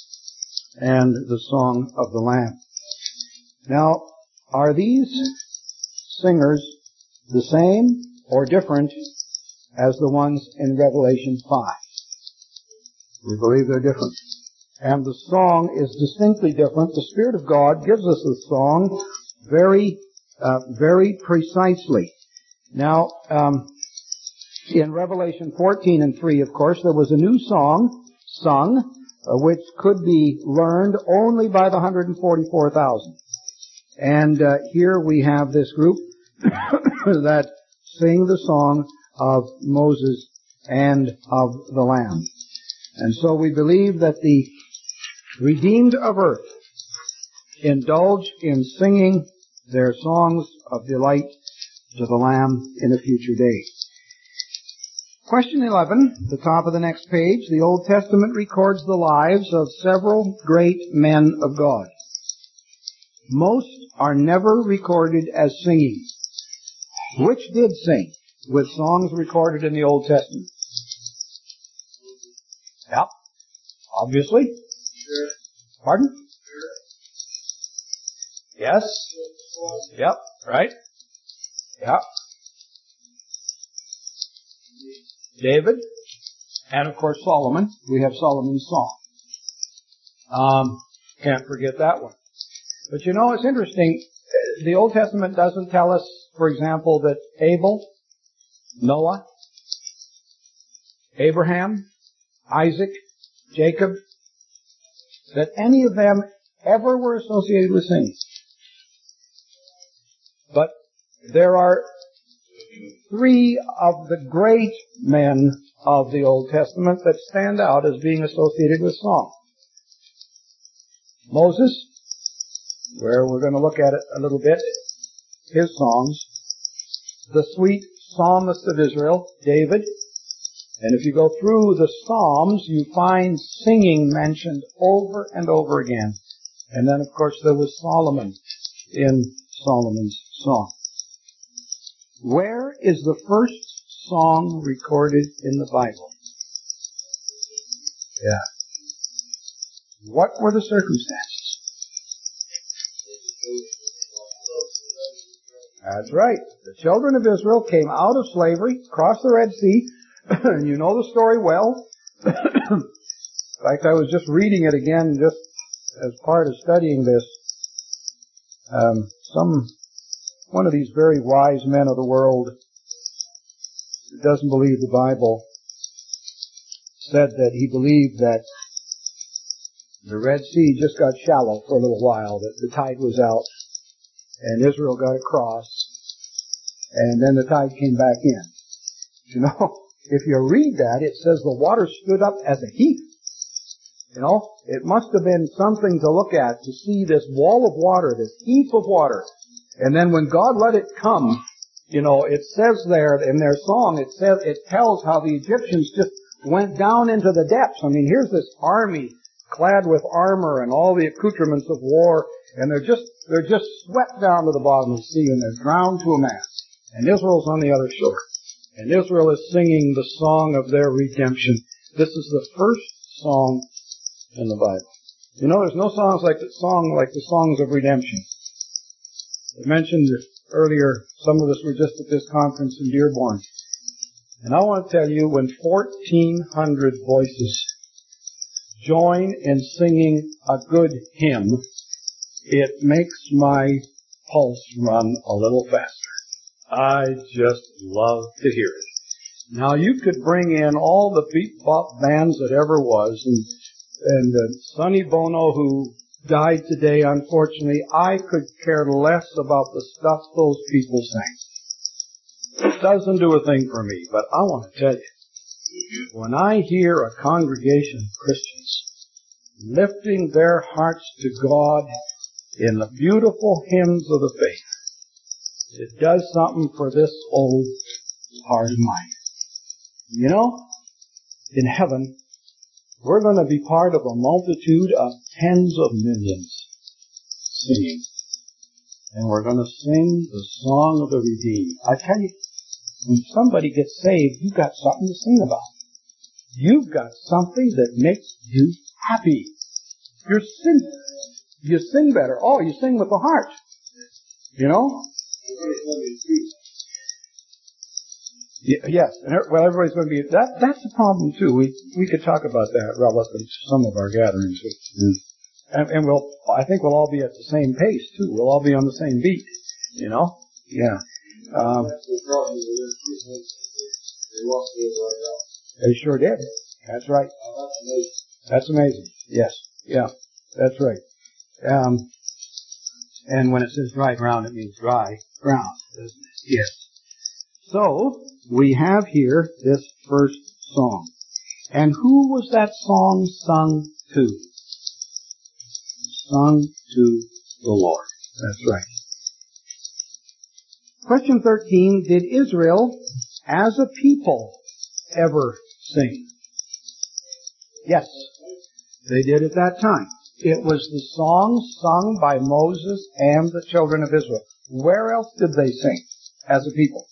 and the song of the Lamb. Now, are these singers the same or different as the ones in Revelation five? We believe they're different. And the song is distinctly different. The Spirit of God gives us a song very, uh, very precisely. Now, um, in Revelation fourteen and three, of course, there was a new song sung, uh, which could be learned only by the one hundred forty-four thousand. And uh, here we have this group that sing the song of Moses and of the Lamb. And so we believe that the redeemed of earth indulge in singing their songs of delight to the Lamb in a future day. Question eleven, the top of the next page. The Old Testament records the lives of several great men of God. Most are never recorded as singing. Which did sing with songs recorded in the Old Testament? Yep. Obviously. Sure. Pardon? Sure. Yes. Yep. Right. Yep. David. And of course Solomon. We have Solomon's song. Um, can't forget that one. But you know, it's interesting. The Old Testament doesn't tell us, for example, that Abel, Noah, Abraham, Isaac, Jacob, that any of them ever were associated with singing. But there are three of the great men of the Old Testament that stand out as being associated with song. Moses, where we're going to look at it a little bit, his songs. The sweet psalmist of Israel, David. And if you go through the Psalms, you find singing mentioned over and over again. And then, of course, there was Solomon in Solomon's song. Where is the first song recorded in the Bible? Yeah. What were the circumstances? That's right. The children of Israel came out of slavery, crossed the Red Sea, and you know the story well. In fact, I was just reading it again just as part of studying this. Um, some, one of these very wise men of the world who doesn't believe the Bible said that he believed that the Red Sea just got shallow for a little while, that the tide was out, and Israel got across, and then the tide came back in. You know, if you read that, it says the water stood up as a heap. You know, it must have been something to look at to see this wall of water, this heap of water. And then when God let it come, you know, it says there in their song, it says, it tells how the Egyptians just went down into the depths. I mean, here's this army clad with armor and all the accoutrements of war, and they're just, they're just swept down to the bottom of the sea, and they're drowned to a mass. And Israel's on the other shore. And Israel is singing the song of their redemption. This is the first song in the Bible. You know, there's no songs like the song like the songs of redemption. I mentioned earlier, some of us were just at this conference in Dearborn. And I want to tell you, when fourteen hundred voices join in singing a good hymn, it makes my pulse run a little faster. I just love to hear it. Now, you could bring in all the beat-bop bands that ever was, and and uh, Sonny Bono, who died today, unfortunately. I could care less about the stuff those people sang. It doesn't do a thing for me, but I want to tell you, when I hear a congregation of Christians lifting their hearts to God in the beautiful hymns of the faith, it does something for this old heart of mine. You know, in heaven, we're going to be part of a multitude of tens of millions singing. And we're going to sing the song of the redeemed. I tell you, when somebody gets saved, you've got something to sing about. You've got something that makes you happy. You're sing, you sing better. Oh, you sing with the heart. You know? Yes, and well, everybody's going to be. That that's the problem too. We we could talk about that relative to some of our gatherings, and, and we'll. I think we'll all be at the same pace too. We'll all be on the same beat. You know? Yeah. Um, they sure did. That's right. That's amazing. Yes. Yeah. That's right. Um, and when it says dry ground, it means dry ground, doesn't it? Yes. So, we have here this first song. And who was that song sung to? Sung to the Lord. That's right. Question thirteen, did Israel as a people ever sing? Yes, they did at that time. It was the song sung by Moses and the children of Israel. Where else did they sing as a people?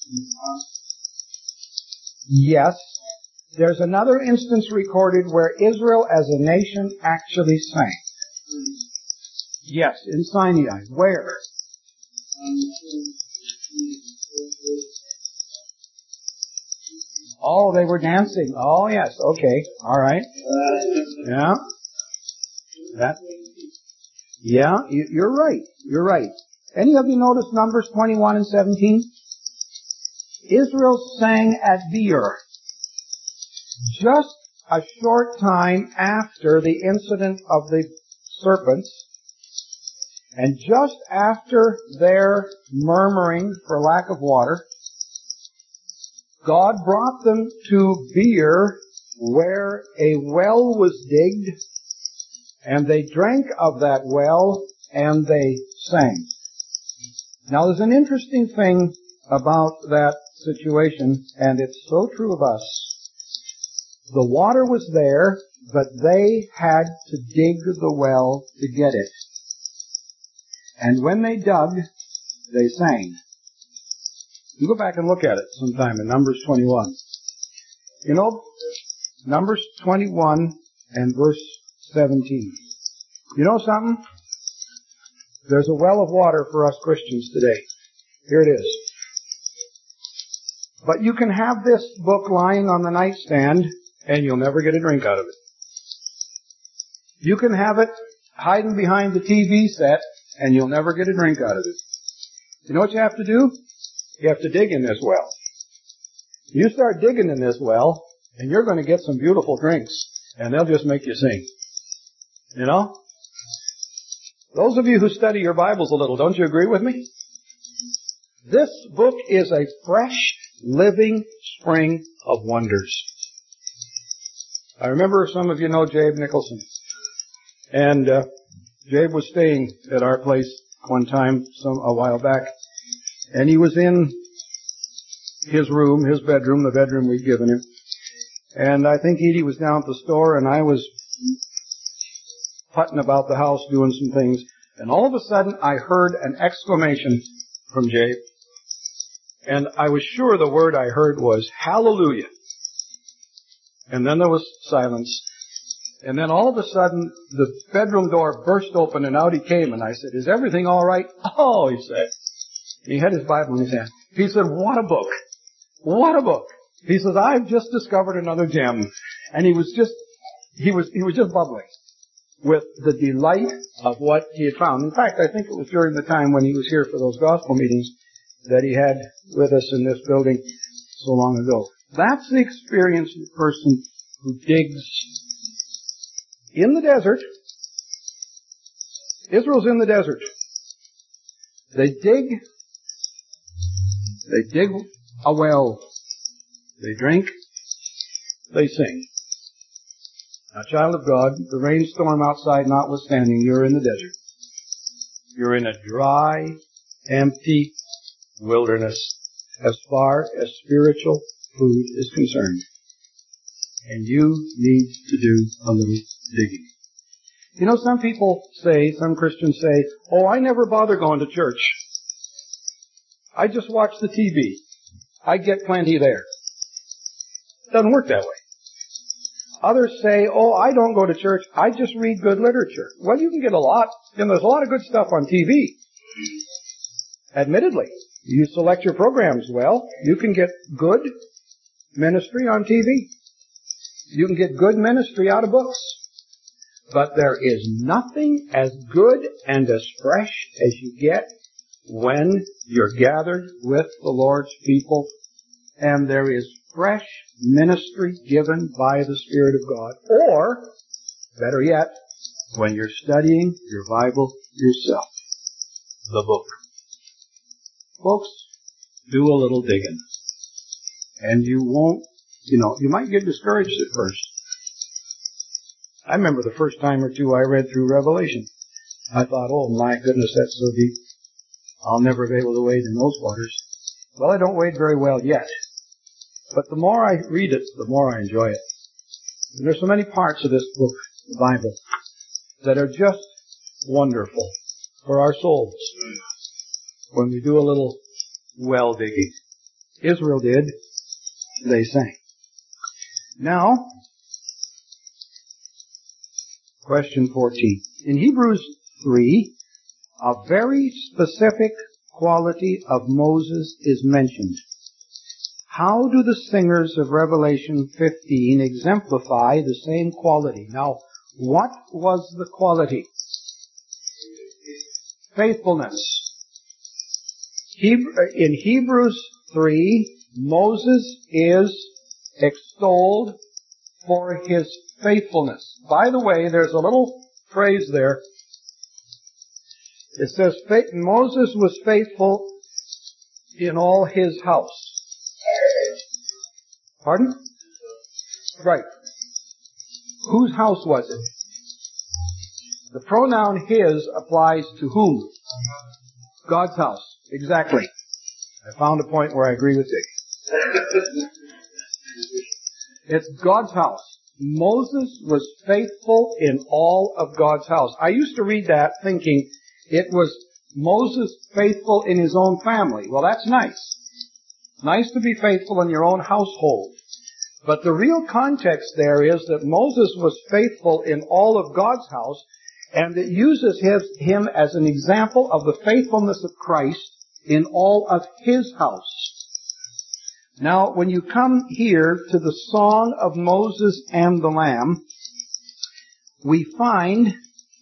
Yes. There's another instance recorded where Israel as a nation actually sang. Yes, in Sinai. Where? Oh, they were dancing. Oh, yes. Okay. All right. Yeah. That. Yeah, you're right. You're right. Any of you notice Numbers twenty-one and seventeen? Israel sang at Beer just a short time after the incident of the serpents, and just after their murmuring for lack of water, God brought them to Beer, where a well was digged, and they drank of that well, and they sang. Now there's an interesting thing about that situation, and it's so true of us. The water was there, but they had to dig the well to get it. And when they dug, they sang. You go back and look at it sometime in Numbers twenty-one. You know, Numbers twenty-one and verse seventeen. You know something? There's a well of water for us Christians today. Here it is. But you can have this book lying on the nightstand, and you'll never get a drink out of it. You can have it hiding behind the T V set, and you'll never get a drink out of it. You know what you have to do? You have to dig in this well. You start digging in this well, and you're going to get some beautiful drinks, and they'll just make you sing. You know? Those of you who study your Bibles a little, don't you agree with me? This book is a fresh, living spring of wonders. I remember some of you know Jabe Nicholson. And uh, Jabe was staying at our place one time, some a while back. And he was in his room, his bedroom, the bedroom we'd given him. And I think Edie was down at the store, and I was putting about the house doing some things. And all of a sudden, I heard an exclamation from Jabe. And I was sure the word I heard was, hallelujah. And then there was silence. And then all of a sudden, the bedroom door burst open, and out he came. And I said, is everything all right? Oh, he said. He had his Bible in his hand. He said, what a book. What a book. He says, I've just discovered another gem. And he was just, he was, he was just bubbling with the delight of what he had found. In fact, I think it was during the time when he was here for those gospel meetings that he had with us in this building so long ago. That's the experience of the person who digs in the desert. Israel's in the desert. They dig, they dig a well. They drink, they sing. Now, child of God, the rainstorm outside notwithstanding, you're in the desert. You're in a dry, empty wilderness as far as spiritual food is concerned. And you need to do a little digging. You know, some people say, some Christians say, oh, I never bother going to church. I just watch the T V. I get plenty there. It doesn't work that way. Others say, oh, I don't go to church. I just read good literature. Well, you can get a lot. You know, there's a lot of good stuff on T V. Admittedly, you select your programs well. You can get good ministry on T V. You can get good ministry out of books. But there is nothing as good and as fresh as you get when you're gathered with the Lord's people and there is fresh ministry given by the Spirit of God. Or, better yet, when you're studying your Bible yourself, the book. Folks, do a little digging. And you won't, you know, you might get discouraged at first. I remember the first time or two I read through Revelation. I thought, oh my goodness, that's so deep. I'll never be able to wade in those waters. Well, I don't wade very well yet. But the more I read it, the more I enjoy it. And there's so many parts of this book, the Bible, that are just wonderful for our souls when we do a little well digging. Israel did. They sang. Now, question fourteen. In Hebrews three, a very specific quality of Moses is mentioned. How do the singers of Revelation fifteen exemplify the same quality? Now, what was the quality? Faithfulness. In Hebrews three, Moses is extolled for his faithfulness. By the way, there's a little phrase there. It says, Moses was faithful in all his house. Pardon? Right. Whose house was it? The pronoun his applies to whom? God's house. Exactly. I found a point where I agree with Dick. It's God's house. Moses was faithful in all of God's house. I used to read that thinking it was Moses faithful in his own family. Well, that's nice. Nice to be faithful in your own household. But the real context there is that Moses was faithful in all of God's house, and it uses his, him as an example of the faithfulness of Christ in all of his house. Now, when you come here to the Song of Moses and the Lamb, we find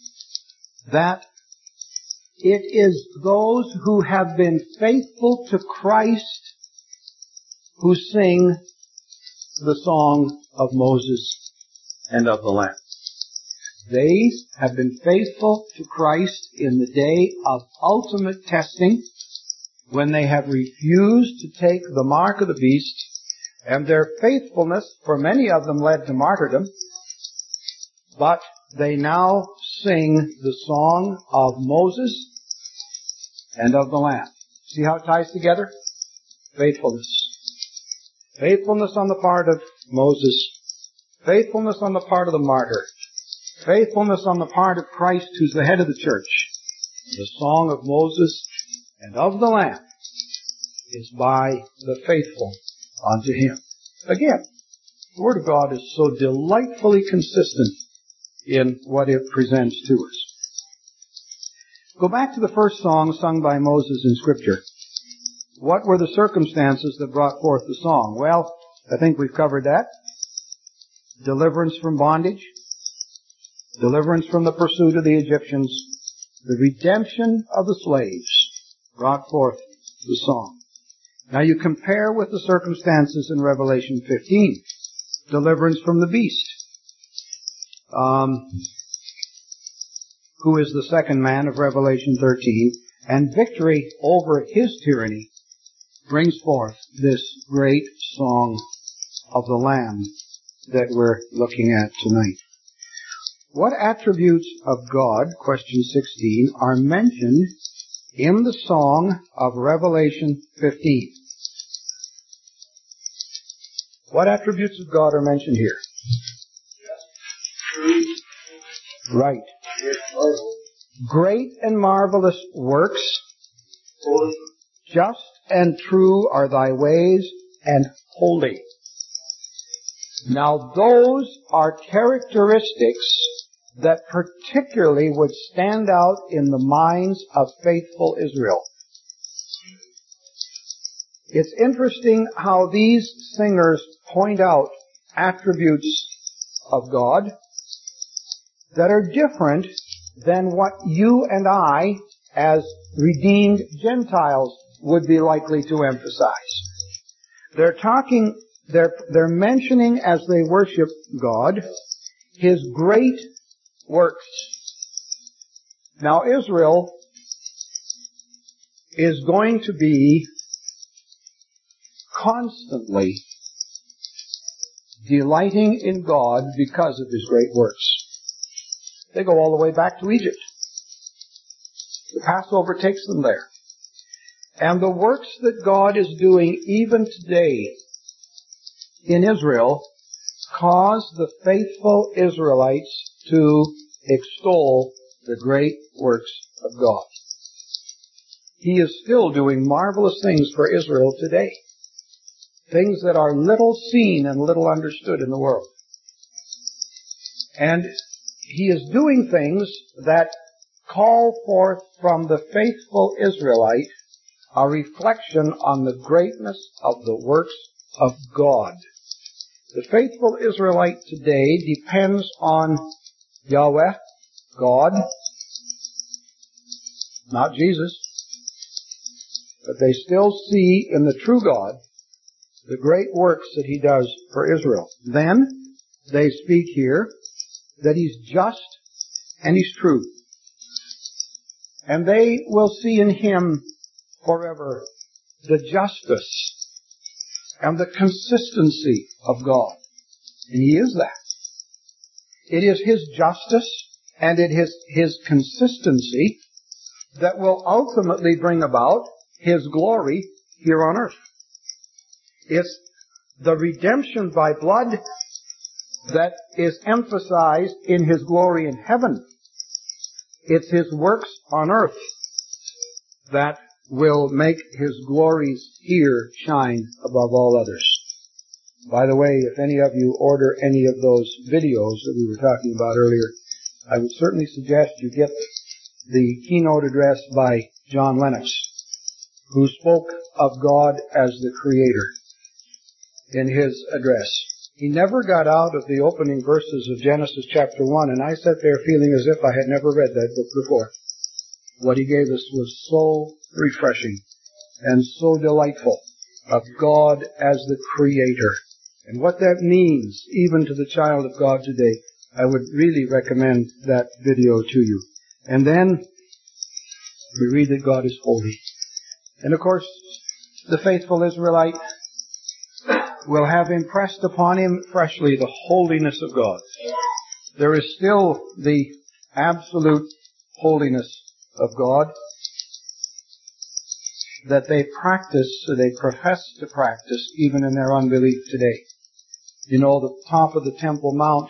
that it is those who have been faithful to Christ who sing the song of Moses and of the Lamb. They have been faithful to Christ in the day of ultimate testing, when they have refused to take the mark of the beast, and their faithfulness, for many of them, led to martyrdom. But they now sing the song of Moses and of the Lamb. See how it ties together? Faithfulness. Faithfulness on the part of Moses. Faithfulness on the part of the martyr. Faithfulness on the part of Christ, who's the head of the church. The song of Moses and of the Lamb is by the faithful unto Him. Again, the Word of God is so delightfully consistent in what it presents to us. Go back to the first song sung by Moses in Scripture. What were the circumstances that brought forth the song? Well, I think we've covered that. Deliverance from bondage. Deliverance from the pursuit of the Egyptians. The redemption of the slaves brought forth the song. Now you compare with the circumstances in Revelation fifteen. Deliverance from the beast. Um, who is the second man of Revelation thirteen. And victory over his tyranny brings forth this great song of the Lamb that we're looking at tonight. What attributes of God, question sixteen, are mentioned in the song of Revelation fifteen? What attributes of God are mentioned here? Right. Great and marvelous works. Just and true are thy ways, and holy. Now those are characteristics that particularly would stand out in the minds of faithful Israel. It's interesting how these singers point out attributes of God that are different than what you and I, as redeemed Gentiles, would be likely to emphasize. They're talking, they're, they're mentioning as they worship God, His great works. Now Israel is going to be constantly delighting in God because of His great works. They go all the way back to Egypt. The Passover takes them there. And the works that God is doing even today in Israel cause the faithful Israelites to extol the great works of God. He is still doing marvelous things for Israel today. Things that are little seen and little understood in the world. And He is doing things that call forth from the faithful Israelite a reflection on the greatness of the works of God. The faithful Israelite today depends on Yahweh, God, not Jesus, but they still see in the true God the great works that He does for Israel. Then they speak here that He's just and He's true. And they will see in Him forever the justice and the consistency of God. And He is that. It is His justice and it is His consistency that will ultimately bring about His glory here on earth. It's the redemption by blood that is emphasized in His glory in heaven. It's His works on earth that will make His glories here shine above all others. By the way, if any of you order any of those videos that we were talking about earlier, I would certainly suggest you get the keynote address by John Lennox, who spoke of God as the Creator in his address. He never got out of the opening verses of Genesis chapter one, and I sat there feeling as if I had never read that book before. What he gave us was so refreshing and so delightful of God as the Creator. And what that means, even to the child of God today, I would really recommend that video to you. And then we read that God is holy. And of course, the faithful Israelite will have impressed upon him freshly the holiness of God. There is still the absolute holiness of God that they practice, or they profess to practice, even in their unbelief today. You know, the top of the Temple Mount,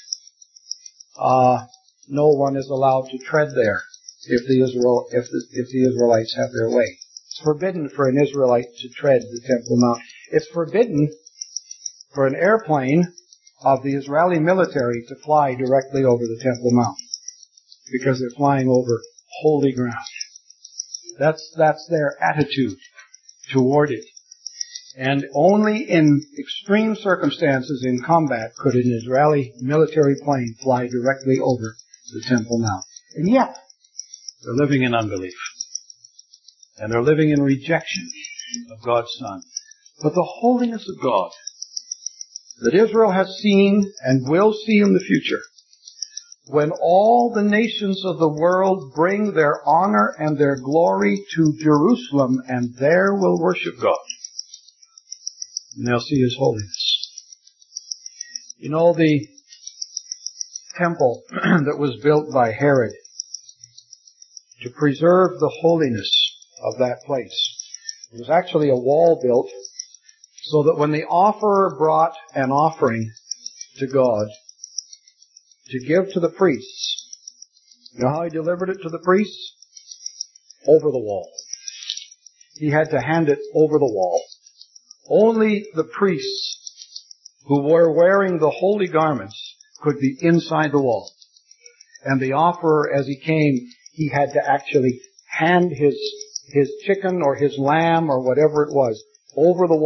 uh, no one is allowed to tread there if the Israel, if the, if the Israelites have their way. It's forbidden for an Israelite to tread the Temple Mount. It's forbidden for an airplane of the Israeli military to fly directly over the Temple Mount because they're flying over holy ground. That's, that's their attitude toward it. And only in extreme circumstances in combat could an Israeli military plane fly directly over the Temple Mount. And yet, they're living in unbelief. And they're living in rejection of God's Son. But the holiness of God that Israel has seen and will see in the future, when all the nations of the world bring their honor and their glory to Jerusalem, and there will worship God, and they'll see His holiness. You know, the temple that was built by Herod to preserve the holiness of that place, it was actually a wall built so that when the offerer brought an offering to God to give to the priests, you know how he delivered it to the priests? Over the wall. He had to hand it over the wall. Only the priests who were wearing the holy garments could be inside the wall. And the offerer, as he came, he had to actually hand his, his chicken or his lamb or whatever it was over the wall.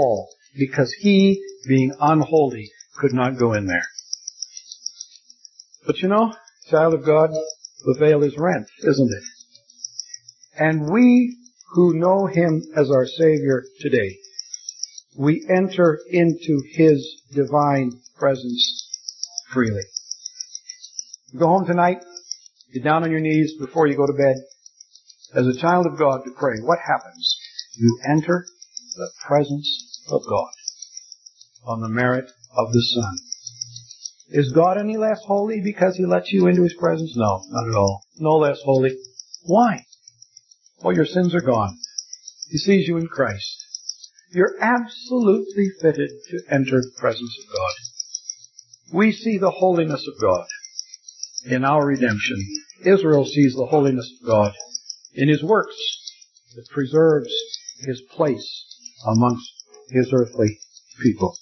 because he, being unholy, could not go in there. But you know, child of God, the veil is rent, isn't it? And we who know him as our Savior today, we enter into his divine presence freely. You go home tonight, get down on your knees before you go to bed, as a child of God to pray. What happens? You enter the presence of God on the merit of the Son. Is God any less holy because he lets you into his presence? No, not at all. No less holy. Why? Well, your sins are gone. He sees you in Christ. You're absolutely fitted to enter the presence of God. We see the holiness of God in our redemption. Israel sees the holiness of God in his works that preserves his place amongst his earthly people.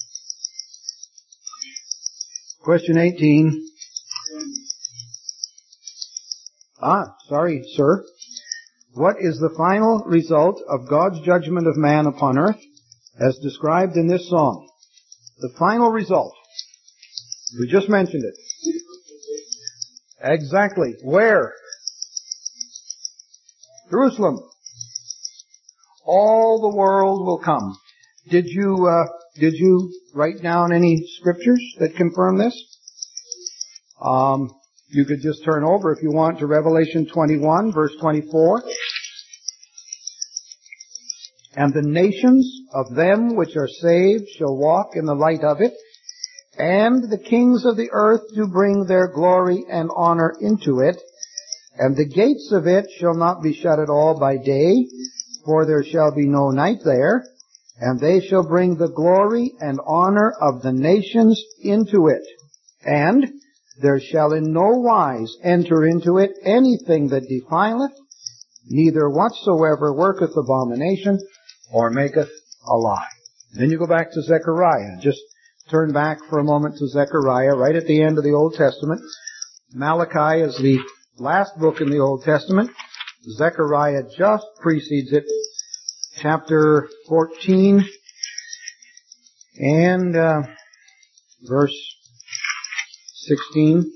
Question eighteen. Ah, sorry, sir. What is the final result of God's judgment of man upon earth as described in this song? The final result. We just mentioned it. Exactly. Where? Jerusalem. All the world will come. Did you, uh, did you write down any scriptures that confirm this? Um, you could just turn over if you want to Revelation twenty-one, verse twenty-four. And the nations of them which are saved shall walk in the light of it, and the kings of the earth do bring their glory and honor into it, and the gates of it shall not be shut at all by day, for there shall be no night there, and they shall bring the glory and honor of the nations into it. And there shall in no wise enter into it anything that defileth, neither whatsoever worketh abomination, or maketh a lie. Then you go back to Zechariah. Just turn back for a moment to Zechariah, right at the end of the Old Testament. Malachi is the last book in the Old Testament. Zechariah just precedes it. Chapter fourteen and uh, verse sixteen.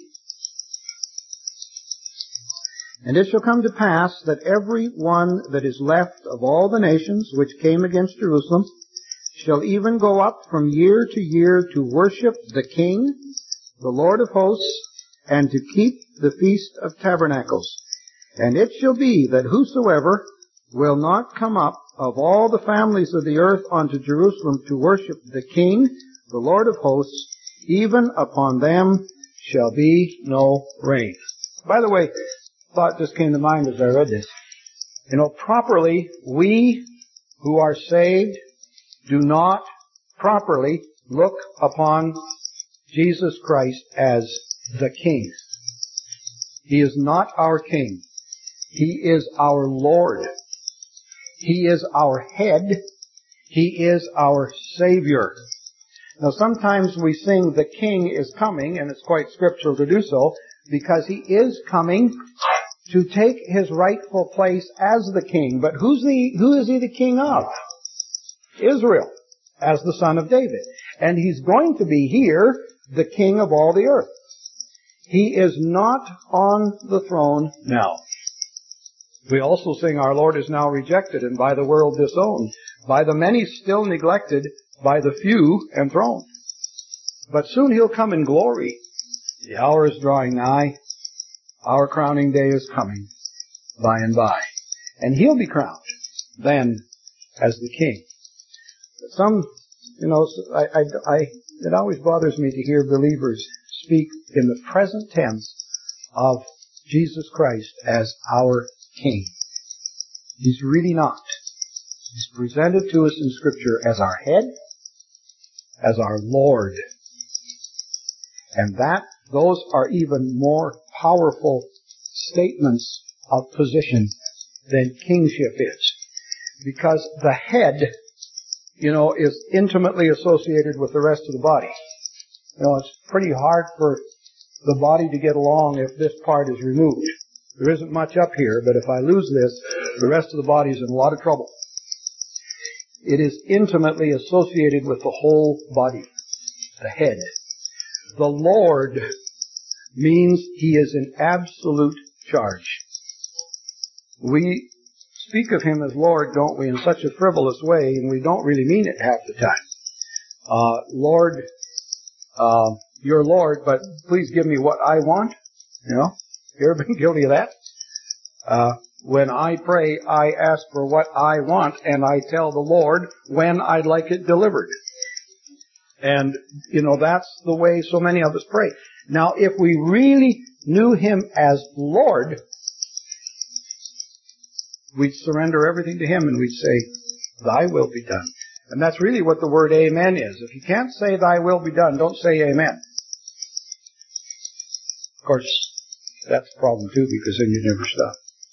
And it shall come to pass that every one that is left of all the nations which came against Jerusalem shall even go up from year to year to worship the King, the Lord of hosts, and to keep the Feast of Tabernacles. And it shall be that whosoever will not come up of all the families of the earth unto Jerusalem to worship the King, the Lord of hosts, even upon them shall be no rain. By the way, thought just came to mind as I read this. You know, properly, we who are saved do not properly look upon Jesus Christ as the King. He is not our King. He is our Lord. He is our head. He is our Savior. Now sometimes we sing the King is coming, and it's quite scriptural to do so, because He is coming to take His rightful place as the King. But who's the, who is He the King of? Israel, as the son of David. And He's going to be here the King of all the earth. He is not on the throne now. We also sing, our Lord is now rejected and by the world disowned, by the many still neglected, by the few enthroned. But soon He'll come in glory. The hour is drawing nigh. Our crowning day is coming by and by. And He'll be crowned then as the King. But some, you know, I, I, I, it always bothers me to hear believers speak in the present tense of Jesus Christ as our King. He's really not. He's presented to us in Scripture as our head, as our Lord. And that, those are even more powerful statements of position than kingship is. Because the head, you know, is intimately associated with the rest of the body. You know, it's pretty hard for the body to get along if this part is removed. There isn't much up here, but if I lose this, the rest of the body's in a lot of trouble. It is intimately associated with the whole body, the head. The Lord means He is in absolute charge. We speak of Him as Lord, don't we, in such a frivolous way, and we don't really mean it half the time. Uh, Lord, uh, you're Lord, but please give me what I want. You know, you ever been guilty of that? Uh, when I pray, I ask for what I want, and I tell the Lord when I'd like it delivered. And, you know, that's the way so many of us pray. Now, if we really knew Him as Lord, we'd surrender everything to Him and we'd say, Thy will be done. And that's really what the word amen is. If you can't say Thy will be done, don't say amen. Of course, that's a problem too, because then you never stop.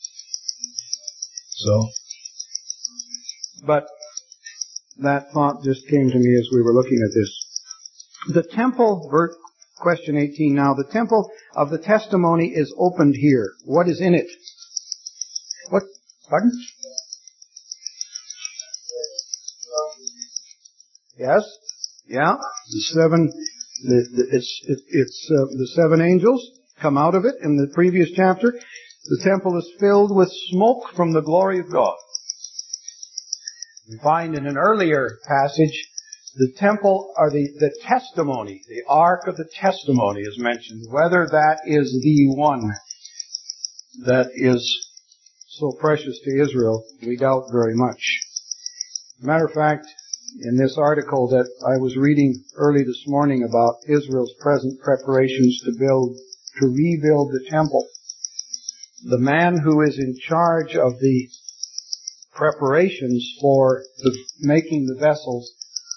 So, but that thought just came to me as we were looking at this. The temple, verse, question eighteen now, the temple of the testimony is opened here. What is in it? What? Pardon? Yes? Yeah? The seven, the, the, it's, it, it's, uh, the seven angels come out of it in the previous chapter. The temple is filled with smoke from the glory of God. We find in an earlier passage, the temple, or the, the testimony, the ark of the testimony is mentioned. Whether that is the one that is so precious to Israel, we doubt very much. Matter of fact, in this article that I was reading early this morning about Israel's present preparations to build, to rebuild the temple, the man who is in charge of the preparations for the, making the vessels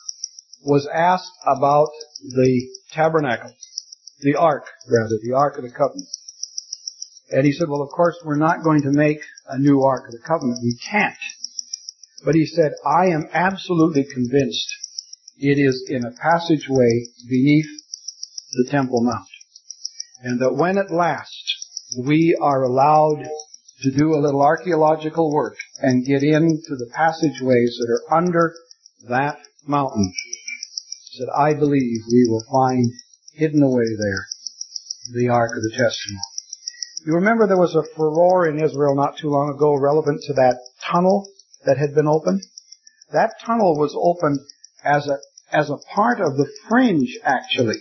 was asked about the tabernacle, the ark, rather, the ark of the covenant. And he said, well, of course, we're not going to make a new ark of the covenant. We can't. But he said, I am absolutely convinced it is in a passageway beneath the Temple Mount. And that when at last we are allowed to do a little archaeological work and get into the passageways that are under that mountain, he said, I believe we will find hidden away there the Ark of the Testimony. You remember there was a furor in Israel not too long ago relevant to that tunnel that had been opened? That tunnel was opened as a as a part of the fringe, actually,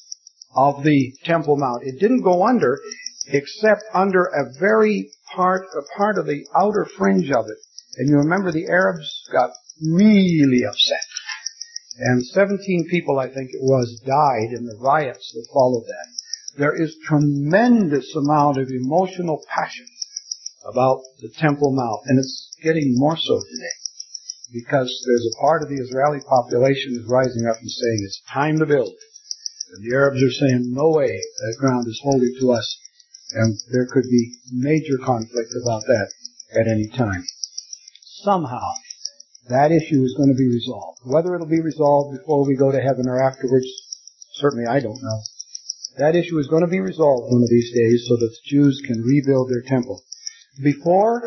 of the Temple Mount. It didn't go under, except under a very part, a part of the outer fringe of it. And you remember the Arabs got really upset. And seventeen people, I think it was, died in the riots that followed that. There is tremendous amount of emotional passion about the Temple Mount, and it's getting more so today, because there's a part of the Israeli population is rising up and saying it's time to build. And the Arabs are saying, no way, that ground is holy to us. And there could be major conflict about that at any time. Somehow, that issue is going to be resolved. Whether it'll be resolved before we go to heaven or afterwards, certainly I don't know. That issue is going to be resolved one of these days so that the Jews can rebuild their temple. Before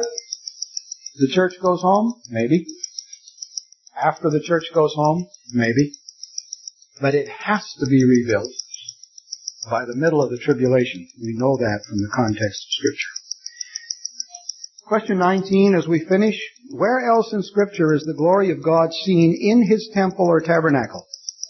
the church goes home, maybe. After the church goes home, maybe. But it has to be rebuilt by the middle of the tribulation. We know that from the context of Scripture. Question nineteen, as we finish, where else in Scripture is the glory of God seen in His temple or tabernacle?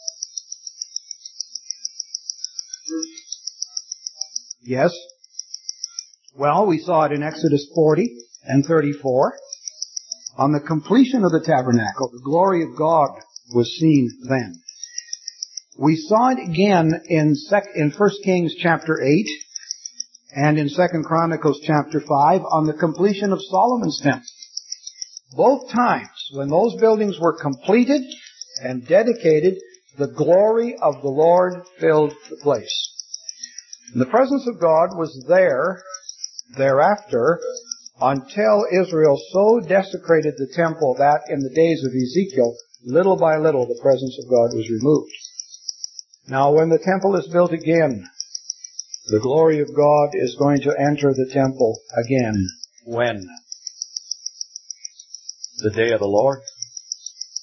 Yes. Well, we saw it in Exodus forty and thirty-four. On the completion of the tabernacle, the glory of God was seen then. We saw it again in sec- in First Kings chapter eight and in Second Chronicles chapter five on the completion of Solomon's temple. Both times, when those buildings were completed and dedicated, the glory of the Lord filled the place. And the presence of God was there thereafter until Israel so desecrated the temple that in the days of Ezekiel, little by little, the presence of God was removed. Now, when the temple is built again, the glory of God is going to enter the temple again. When? The day of the Lord?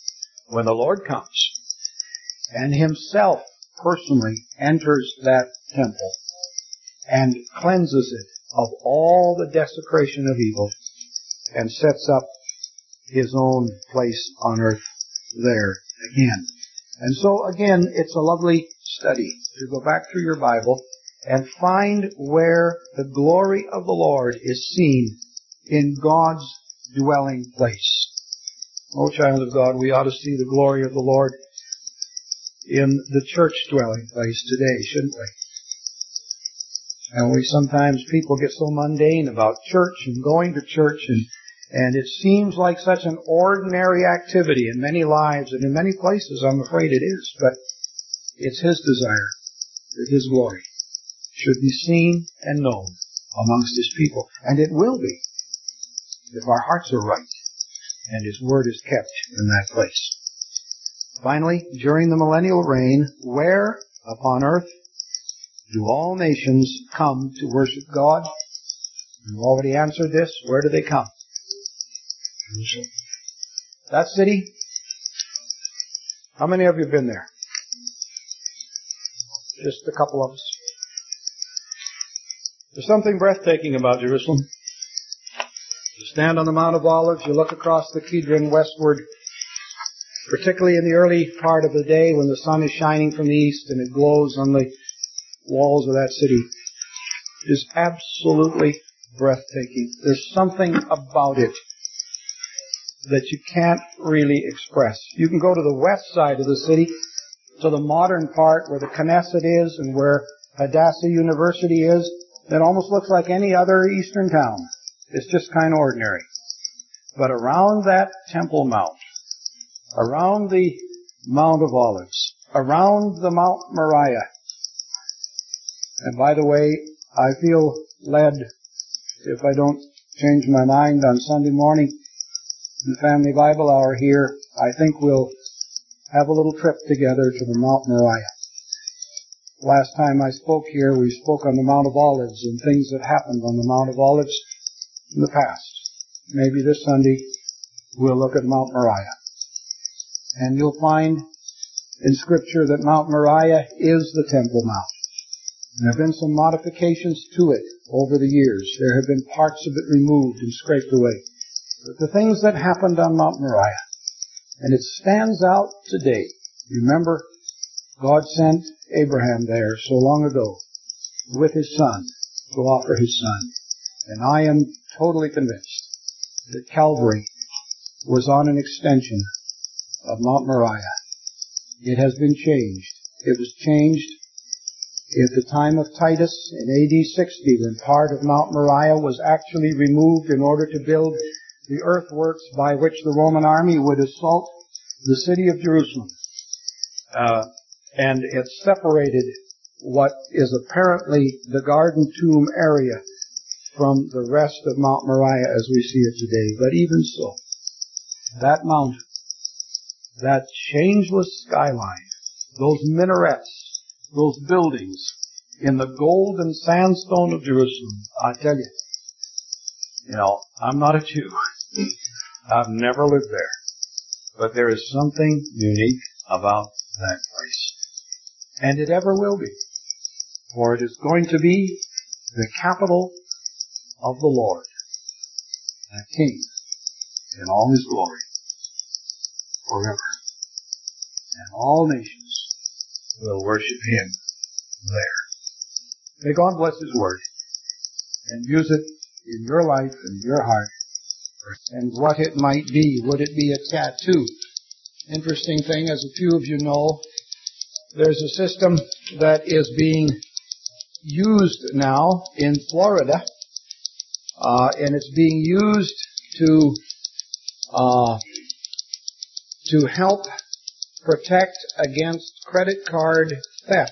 when the Lord comes and Himself personally enters that temple and cleanses it of all the desecration of evil and sets up His own place on earth there again. And so again, it's a lovely study to go back through your Bible and find where the glory of the Lord is seen in God's dwelling place. Oh, child of God, we ought to see the glory of the Lord in the church dwelling place today, shouldn't we? And we sometimes, people get so mundane about church and going to church, and and it seems like such an ordinary activity in many lives and in many places. I'm afraid it is, but it's His desire that His glory should be seen and known amongst His people. And it will be if our hearts are right and His word is kept in that place. Finally, during the millennial reign, where upon earth do all nations come to worship God? We've already answered this. Where do they come? Jerusalem. That city? How many of you have been there? Just a couple of us. There's something breathtaking about Jerusalem. You stand on the Mount of Olives, you look across the Kidron westward, particularly in the early part of the day when the sun is shining from the east and it glows on the walls of that city. It is absolutely breathtaking. There's something about it that you can't really express. You can go to the west side of the city, to the modern part where the Knesset is and where Hadassah University is. It almost looks like any other eastern town. It's just kind of ordinary. But around that Temple Mount, around the Mount of Olives, around the Mount Moriah, and by the way, I feel led, if I don't change my mind on Sunday morning, in the Family Bible Hour here, I think we'll have a little trip together to the Mount Moriah. Last time I spoke here, we spoke on the Mount of Olives and things that happened on the Mount of Olives in the past. Maybe this Sunday we'll look at Mount Moriah. And you'll find in Scripture that Mount Moriah is the Temple Mount. There have been some modifications to it over the years. There have been parts of it removed and scraped away. But the things that happened on Mount Moriah, and it stands out today. Remember, God sent Abraham there so long ago with his son to offer his son. And I am totally convinced that Calvary was on an extension of Mount Moriah. It has been changed. It was changed at the time of Titus in A D sixty, when part of Mount Moriah was actually removed in order to build the earthworks by which the Roman army would assault the city of Jerusalem. Uh, and it separated what is apparently the Garden Tomb area from the rest of Mount Moriah as we see it today. But even so, that mountain, that changeless skyline, those minarets, those buildings in the gold and sandstone of Jerusalem, I tell you, you know, I'm not a Jew. I've never lived there. But there is something unique about that place. And it ever will be. For it is going to be the capital of the Lord, the King, in all His glory, forever. And all nations will worship Him there. May God bless His Word and use it in your life and your heart. And what it might be. Would it be a tattoo? Interesting thing, as a few of you know, there's a system that is being used now in Florida, uh, and it's being used to uh, to help protect against credit card theft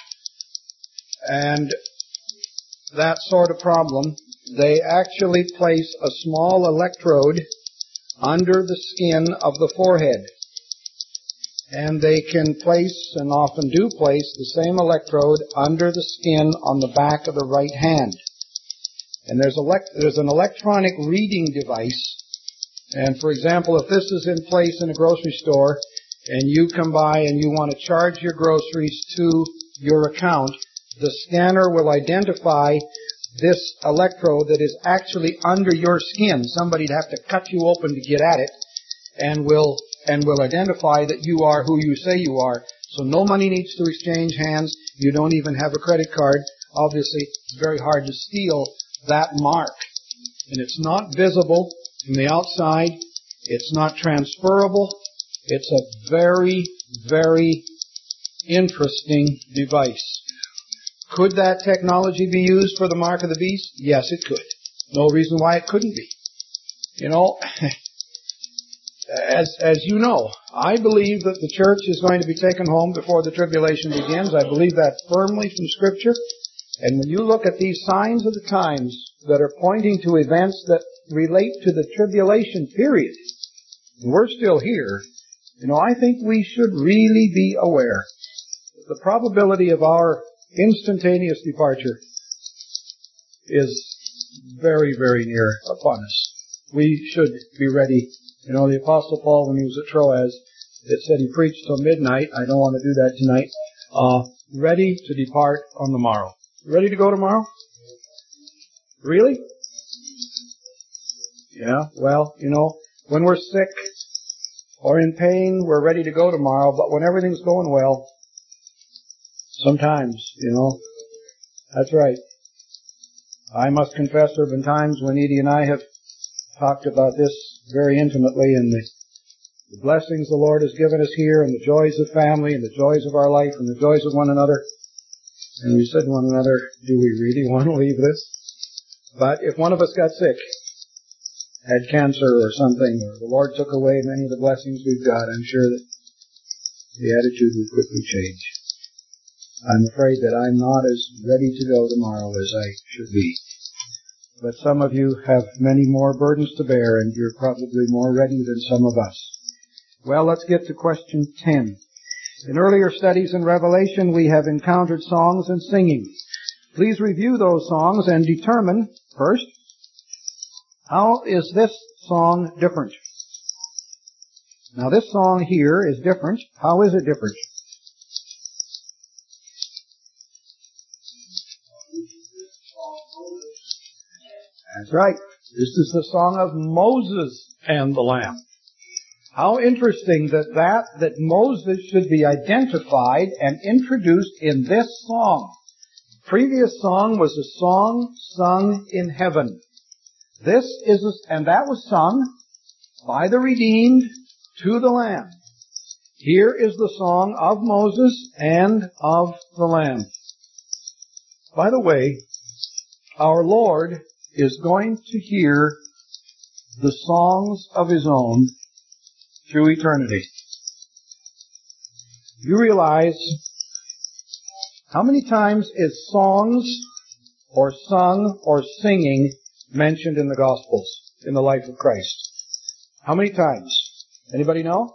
and that sort of problem. They actually place a small electrode under the skin of the forehead. And they can place, and often do place, the same electrode under the skin on the back of the right hand. And there's, elect- there's an electronic reading device. And for example, if this is in place in a grocery store, and you come by and you want to charge your groceries to your account, the scanner will identify this electrode that is actually under your skin. Somebody'd have to cut you open to get at it, and will and will identify that you are who you say you are. So no money needs to exchange hands. You don't even have a credit card. Obviously, it's very hard to steal that mark. And it's not visible from the outside. It's not transferable. It's a very, very interesting device. Could that technology be used for the mark of the beast? Yes, it could. No reason why it couldn't be. You know, as as you know, I believe that the church is going to be taken home before the tribulation begins. I believe that firmly from Scripture. And when you look at these signs of the times that are pointing to events that relate to the tribulation period, and we're still here, you know, I think we should really be aware that the probability of our instantaneous departure is very, very near upon us. We should be ready. You know, the Apostle Paul, when he was at Troas, it said he preached till midnight. I don't want to do that tonight. Uh, ready to depart on the morrow. Ready to go tomorrow? Really? Yeah, well, you know, when we're sick or in pain, we're ready to go tomorrow, but when everything's going well, sometimes, you know, that's right. I must confess there have been times when Edie and I have talked about this very intimately, and the, the blessings the Lord has given us here, and the joys of family, and the joys of our life, and the joys of one another. And we said to one another, do we really want to leave this? But if one of us got sick, had cancer or something, or the Lord took away many of the blessings we've got, I'm sure that the attitude would quickly change. I'm afraid that I'm not as ready to go tomorrow as I should be. But some of you have many more burdens to bear, and you're probably more ready than some of us. Well, let's get to question ten. In earlier studies in Revelation, we have encountered songs and singing. Please review those songs and determine, first, how is this song different? Now, this song here is different. How is it different? That's right. This is the song of Moses and the Lamb. How interesting that that, that Moses should be identified and introduced in this song. The previous song was a song sung in heaven. This is, a, and that was sung by the redeemed to the Lamb. Here is the song of Moses and of the Lamb. By the way, our Lord is going to hear the songs of His own through eternity. You realize how many times is songs or sung or singing mentioned in the Gospels in the life of Christ? How many times? Anybody know?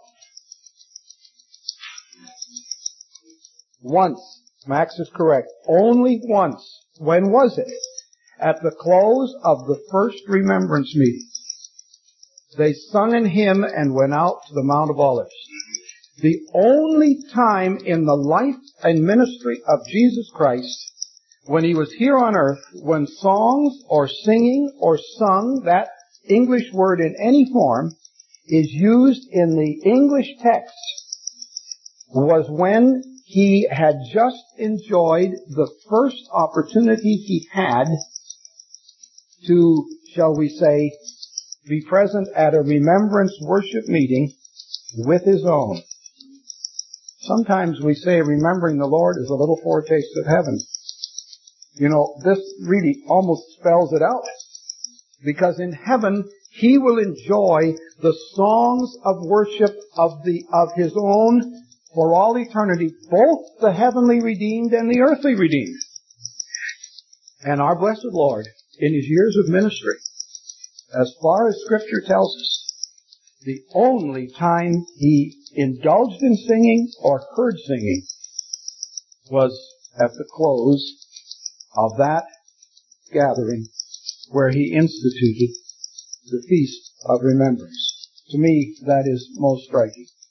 Once. Max is correct. Only once. When was it? At the close of the first remembrance meeting. They sung an hymn and went out to the Mount of Olives. The only time in the life and ministry of Jesus Christ when He was here on earth, when songs or singing or sung, that English word in any form, is used in the English text, was when He had just enjoyed the first opportunity He had to, shall we say, be present at a remembrance worship meeting with His own. Sometimes we say remembering the Lord is a little foretaste of heaven. You know, this really almost spells it out. Because in heaven, He will enjoy the songs of worship of the, of His own for all eternity, both the heavenly redeemed and the earthly redeemed. And our blessed Lord, in His years of ministry, as far as Scripture tells us, the only time He indulged in singing or heard singing was at the close of that gathering where He instituted the Feast of Remembrance. To me, that is most striking.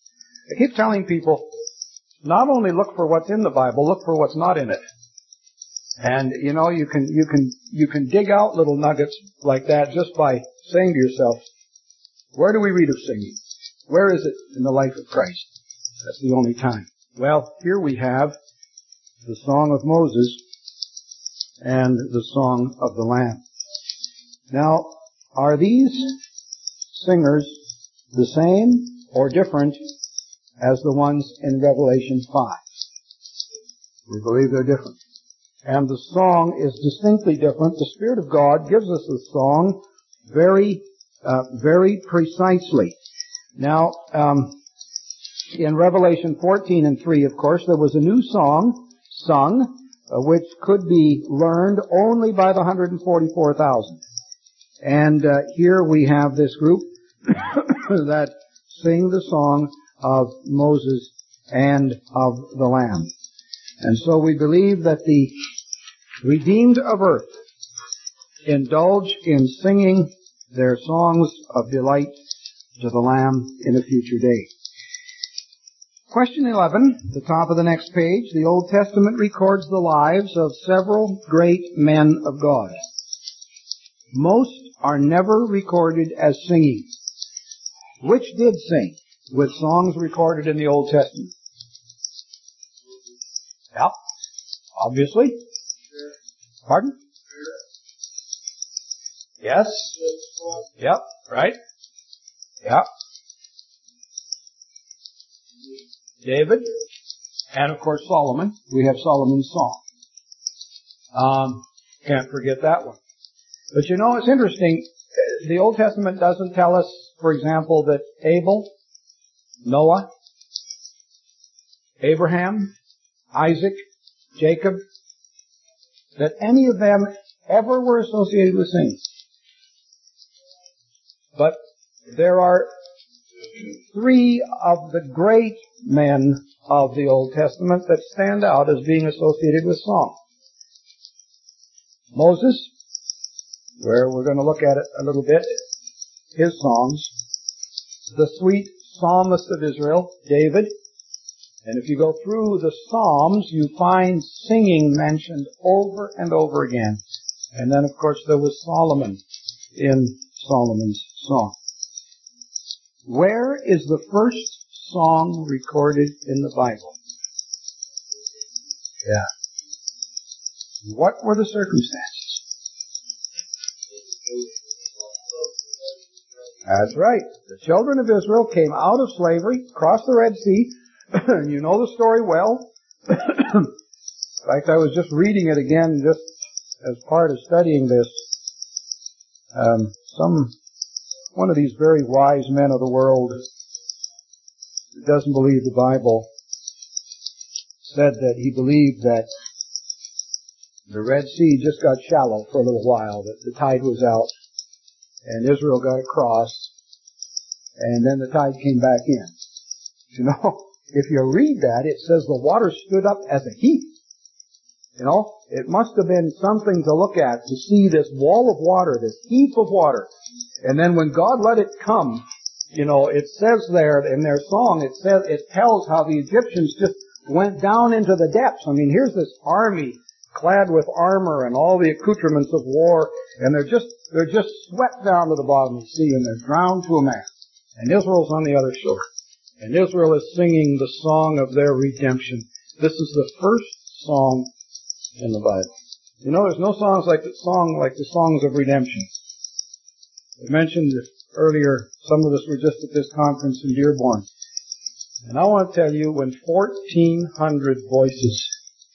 I keep telling people, not only look for what's in the Bible, look for what's not in it. And, you know, you can, you can, you can dig out little nuggets like that just by saying to yourself, where do we read of singing? Where is it in the life of Christ? That's the only time. Well, here we have the Song of Moses and the Song of the Lamb. Now, are these singers the same or different as the ones in Revelation five? We believe they're different. And the song is distinctly different. The Spirit of God gives us the song very, uh, very precisely. Now, um, in Revelation fourteen and three, of course, there was a new song sung, uh, which could be learned only by the one hundred forty-four thousand. And uh, here we have this group that sing the song of Moses and of the Lamb. And so we believe that the redeemed of earth indulge in singing their songs of delight to the Lamb in a future day. Question eleven, the top of the next page. The Old Testament records the lives of several great men of God. Most are never recorded as singing. Which did sing with songs recorded in the Old Testament? Yeah, obviously. Pardon? Yes. Yep, right. Yep. David. And of course Solomon. We have Solomon's song. Um, can't forget that one. But you know, it's interesting. The Old Testament doesn't tell us, for example, that Abel, Noah, Abraham, Isaac, Jacob, that any of them ever were associated with singing. But there are three of the great men of the Old Testament that stand out as being associated with song. Moses, where we're going to look at it a little bit, his songs. The sweet psalmist of Israel, David. And if you go through the Psalms, you find singing mentioned over and over again. And then, of course, there was Solomon in Solomon's song. Where is the first song recorded in the Bible? Yeah. What were the circumstances? That's right. The children of Israel came out of slavery, crossed the Red Sea. You know the story well. In fact, I was just reading it again just as part of studying this. Um, some, one of these very wise men of the world who doesn't believe the Bible said that he believed that the Red Sea just got shallow for a little while, that the tide was out, and Israel got across, and then the tide came back in. You know, if you read that, it says the water stood up as a heap. You know, it must have been something to look at to see this wall of water, this heap of water. And then when God let it come, you know, it says there in their song, it says, it tells how the Egyptians just went down into the depths. I mean, here's this army clad with armor and all the accoutrements of war, and they're just, they're just swept down to the bottom of the sea, and they're drowned to a man. And Israel's on the other shore. And Israel is singing the song of their redemption. This is the first song in the Bible. You know, there's no songs like the song, like the songs of redemption. I mentioned earlier, some of us were just at this conference in Dearborn. And I want to tell you, when fourteen hundred voices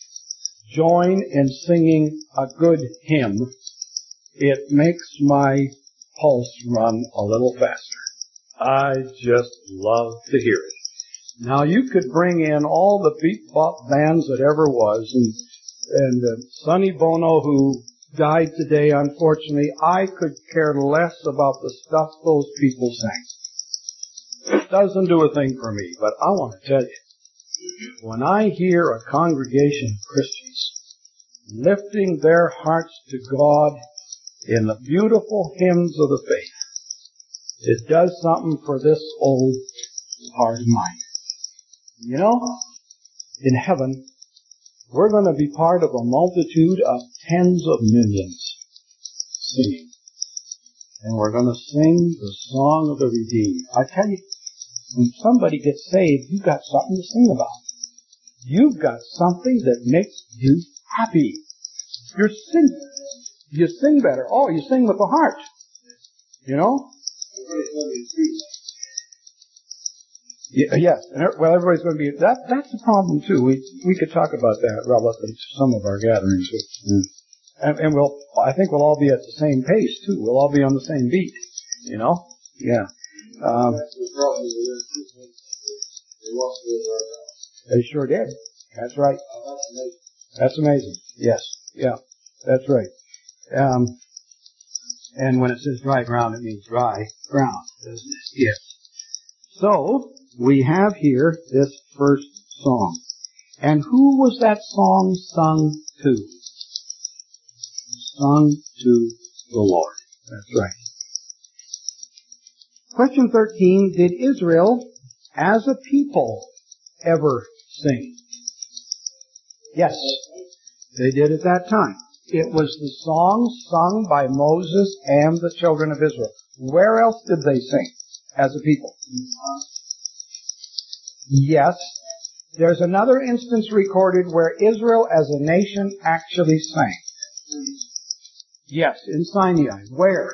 join in singing a good hymn, it makes my pulse run a little faster. I just love to hear it. Now, you could bring in all the beat-bop bands that ever was, and and uh, Sonny Bono, who died today, unfortunately. I could care less about the stuff those people sang. It doesn't do a thing for me, but I want to tell you, when I hear a congregation of Christians lifting their hearts to God in the beautiful hymns of the faith, it does something for this old heart of mine. You know, in heaven, we're going to be part of a multitude of tens of millions singing. And we're going to sing the song of the redeemed. I tell you, when somebody gets saved, you've got something to sing about. You've got something that makes you happy. You're sing, you sing better. Oh, you sing with the heart. You know? Yeah, yes. And, well, everybody's going to be, that, that's the problem too. We, we could talk about that relative to some of our gatherings. Mm. And, and we'll, I think we'll all be at the same pace too. We'll all be on the same beat. You know? Yeah. Um, they sure did. That's right. That's amazing. Yes. Yeah. That's right. Um, and when it says dry ground, it means dry ground, doesn't it? Yes. So, we have here this first song. And who was that song sung to? Sung to the Lord. That's right. Question thirteen, did Israel as a people ever sing? Yes, they did at that time. It was the song sung by Moses and the children of Israel. Where else did they sing as a people? Yes, there's another instance recorded where Israel as a nation actually sang. Yes, in Sinai. Where?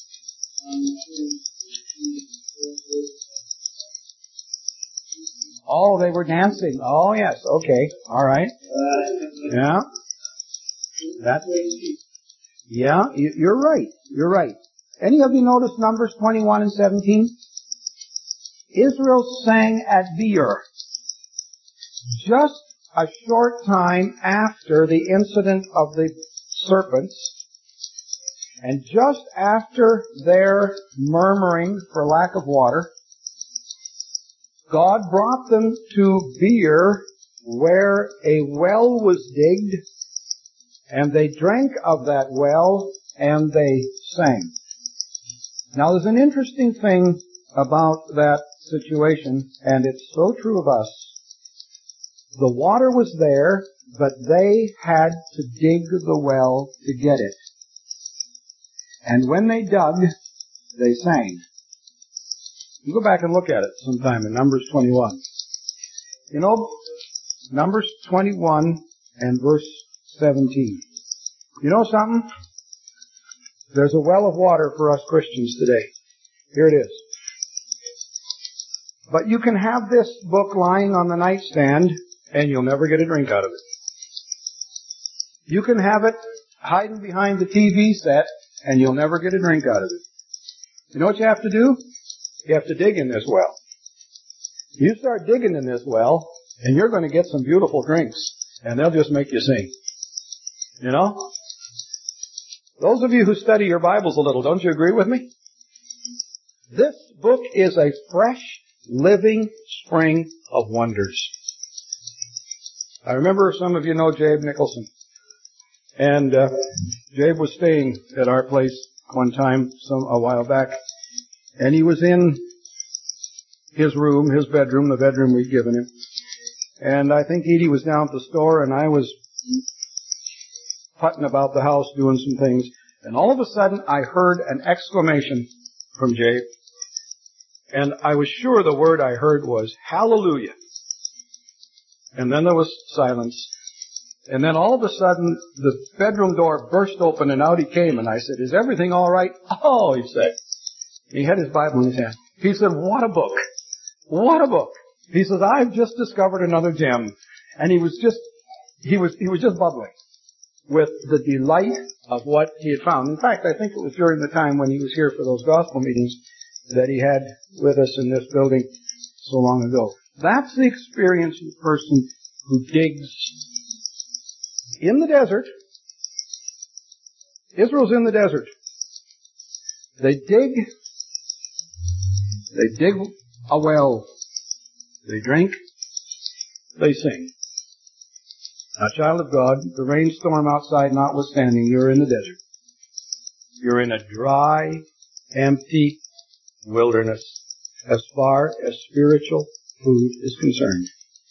Oh, they were dancing. Oh, yes. Okay. All right. Yeah. That. Yeah, you're right. You're right. Any of you notice Numbers twenty-one and seventeen? Israel sang at Beer. Just a short time after the incident of the serpents, and just after their murmuring for lack of water, God brought them to Beer, where a well was digged, and they drank of that well, and they sang. Now there's an interesting thing about that situation, and it's so true of us. The water was there, but they had to dig the well to get it. And when they dug, they sang. You go back and look at it sometime in Numbers twenty-one. You know, Numbers twenty-one and verse seventeen. You know something? There's a well of water for us Christians today. Here it is. But you can have this book lying on the nightstand, and you'll never get a drink out of it. You can have it hiding behind the T V set, and you'll never get a drink out of it. You know what you have to do? You have to dig in this well. You start digging in this well, and you're going to get some beautiful drinks, and they'll just make you sing. You know? Those of you who study your Bibles a little, don't you agree with me? This book is a fresh, living spring of wonders. I remember some of you know Jabe Nicholson. And uh, Jabe was staying at our place one time, some a while back, and he was in his room, his bedroom, the bedroom we'd given him. And I think Edie was down at the store, and I was putting about the house doing some things. And all of a sudden, I heard an exclamation from Jabe. And I was sure the word I heard was, hallelujah. And then there was silence. And then all of a sudden, the bedroom door burst open, and out he came. And I said, is everything all right? Oh, he said. He had his Bible in his hand. He said, what a book. What a book. He says, I've just discovered another gem. And he was just, he was, he was just bubbling with the delight of what he had found. In fact, I think it was during the time when he was here for those gospel meetings that he had with us in this building so long ago. That's the experience of the person who digs in the desert. Israel's in the desert. They dig, they dig a well. They drink, they sing. Now, child of God, the rainstorm outside notwithstanding, you're in the desert. You're in a dry, empty wilderness as far as spiritual food is concerned.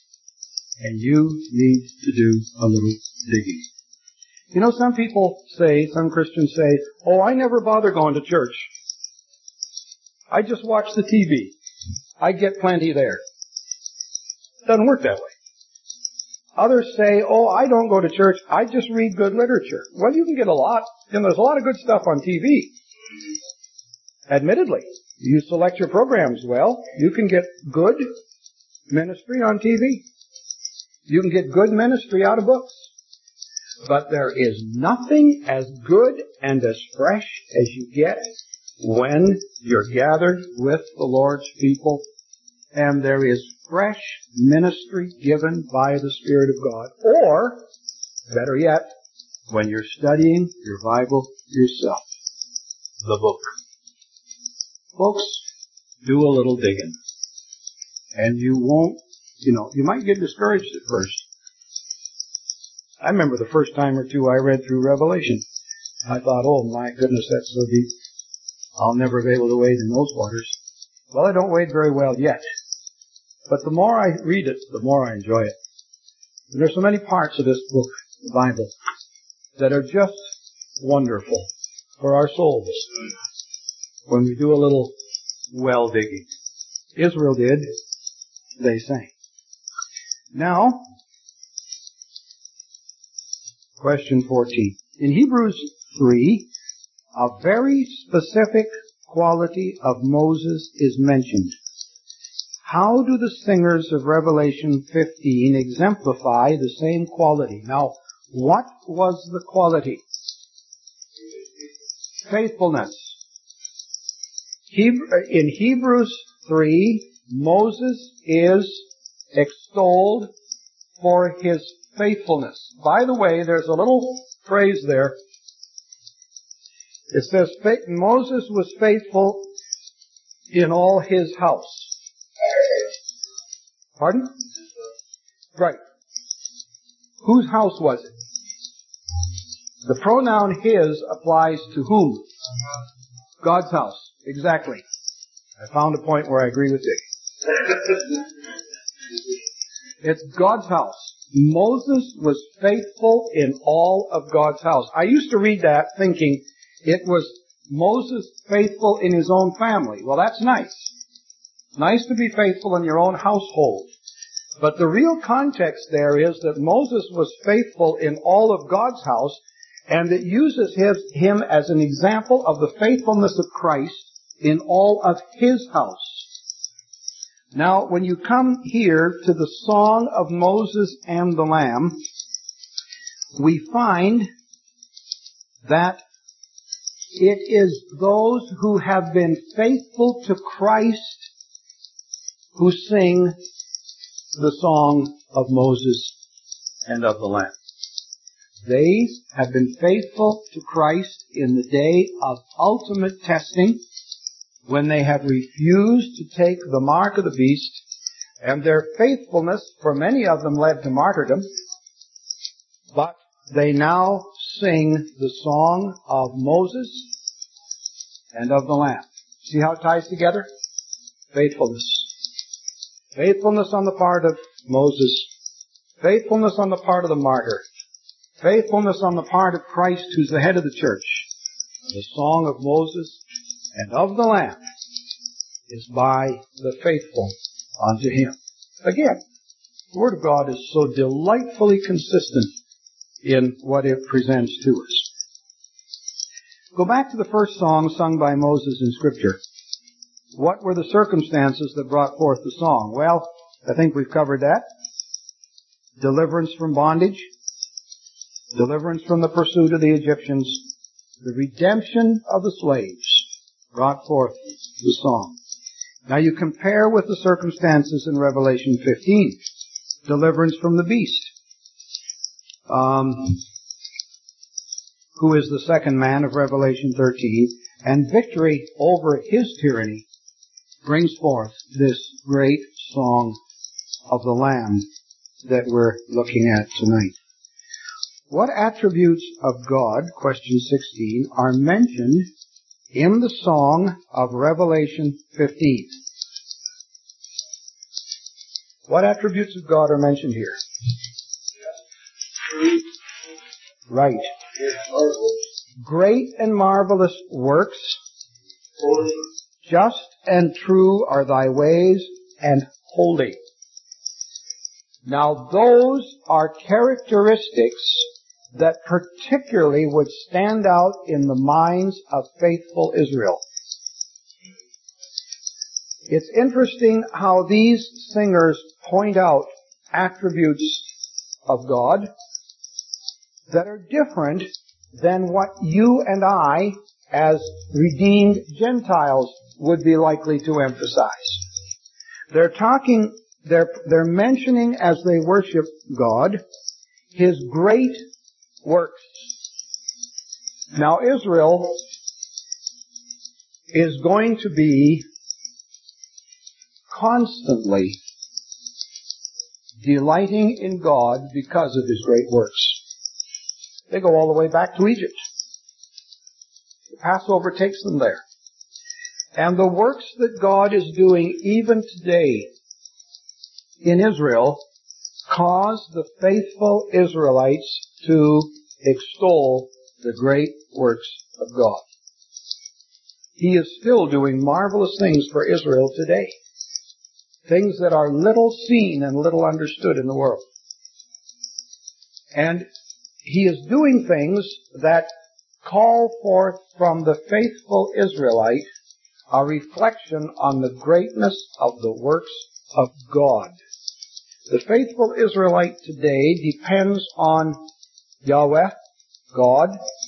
And you need to do a little digging. You know, some people say, some Christians say, oh, I never bother going to church. I just watch the T V. I get plenty there. It doesn't work that way. Others say, oh, I don't go to church. I just read good literature. Well, you can get a lot. You know, there's a lot of good stuff on T V. Admittedly, you select your programs well, you can get good ministry on T V. You can get good ministry out of books. But there is nothing as good and as fresh as you get when you're gathered with the Lord's people and there is fresh ministry given by the Spirit of God. Or, better yet, when you're studying your Bible yourself, the book. Folks, do a little digging. And you won't, you know, you might get discouraged at first. I remember the first time or two I read through Revelation. I thought, oh my goodness, that's so deep. I'll never be able to wade in those waters. Well, I don't wade very well yet. But the more I read it, the more I enjoy it. And there's so many parts of this book, the Bible, that are just wonderful for our souls when we do a little well digging. Israel did. They sang. Now, question fourteen. In Hebrews three, a very specific quality of Moses is mentioned. How do the singers of Revelation fifteen exemplify the same quality? Now, what was the quality? Faithfulness. In Hebrews three, Moses is extolled for his faithfulness. By the way, there's a little phrase there. It says, Moses was faithful in all his house. Pardon? Right. Whose house was it? The pronoun his applies to whom? God's house. Exactly. I found a point where I agree with Dick. It's God's house. Moses was faithful in all of God's house. I used to read that thinking it was Moses faithful in his own family. Well, that's nice. Nice to be faithful in your own household. But the real context there is that Moses was faithful in all of God's house, and it uses his, him as an example of the faithfulness of Christ in all of his house. Now, when you come here to the Song of Moses and the Lamb, we find that it is those who have been faithful to Christ who sing the song of Moses and of the Lamb. They have been faithful to Christ in the day of ultimate testing, when they have refused to take the mark of the beast, and their faithfulness, for many of them, led to martyrdom. But they now sing the song of Moses and of the Lamb. See how it ties together? Faithfulness. Faithfulness on the part of Moses. Faithfulness on the part of the martyr. Faithfulness on the part of Christ, who's the head of the church. The song of Moses and of the Lamb is by the faithful unto Him. Again, the Word of God is so delightfully consistent in what it presents to us. Go back to the first song sung by Moses in Scripture. What were the circumstances that brought forth the song? Well, I think we've covered that. Deliverance from bondage. Deliverance from the pursuit of the Egyptians. The redemption of the slaves brought forth the song. Now you compare with the circumstances in Revelation fifteen. Deliverance from the beast. Um, who is the second man of Revelation thirteen. And victory over his tyranny brings forth this great song of the Lamb that we're looking at tonight. What attributes of God, question sixteen, are mentioned in the song of Revelation fifteen? What attributes of God are mentioned here? right. Great and marvelous works, just and true are thy ways, and holy. Now those are characteristics that particularly would stand out in the minds of faithful Israel. It's interesting how these singers point out attributes of God that are different than what you and I, as redeemed Gentiles, would be likely to emphasize. They're talking, they're, they're mentioning as they worship God, His great works. Now Israel is going to be constantly delighting in God because of His great works. They go all the way back to Egypt. The Passover takes them there. And the works that God is doing even today in Israel cause the faithful Israelites to extol the great works of God. He is still doing marvelous things for Israel today. Things that are little seen and little understood in the world. And He is doing things that call forth from the faithful Israelite a reflection on the greatness of the works of God. The faithful Israelite today depends on Yahweh, God,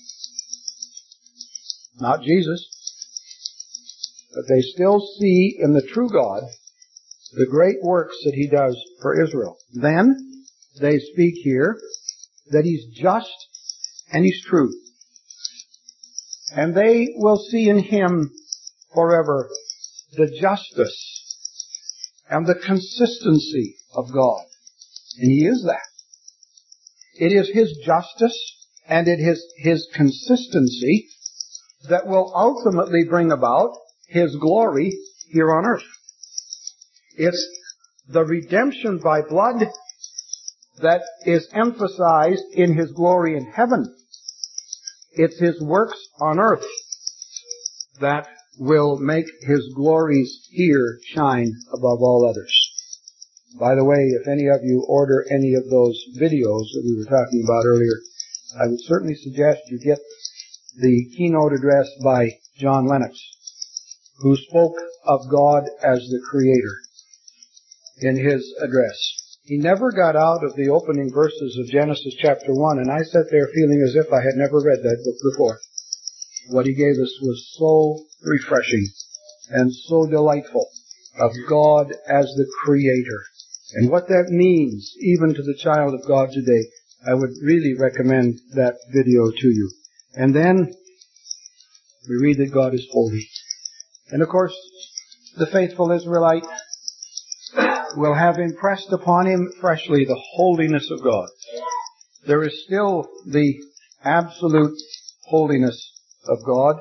not Jesus, but they still see in the true God the great works that He does for Israel. Then they speak here that He's just and He's true. And they will see in Him forever the justice and the consistency of God. And He is that. It is His justice and it is His consistency that will ultimately bring about His glory here on earth. It's the redemption by blood that is emphasized in His glory in heaven. It's His works on earth that will make His glories here shine above all others. By the way, if any of you order any of those videos that we were talking about earlier, I would certainly suggest you get the keynote address by John Lennox, who spoke of God as the Creator in his address. He never got out of the opening verses of Genesis chapter one, and I sat there feeling as if I had never read that book before. What he gave us was so refreshing and so delightful of God as the Creator. And what that means, even to the child of God today, I would really recommend that video to you. And then we read that God is holy. And of course, the faithful Israelite will have impressed upon him freshly the holiness of God. There is still the absolute holiness of God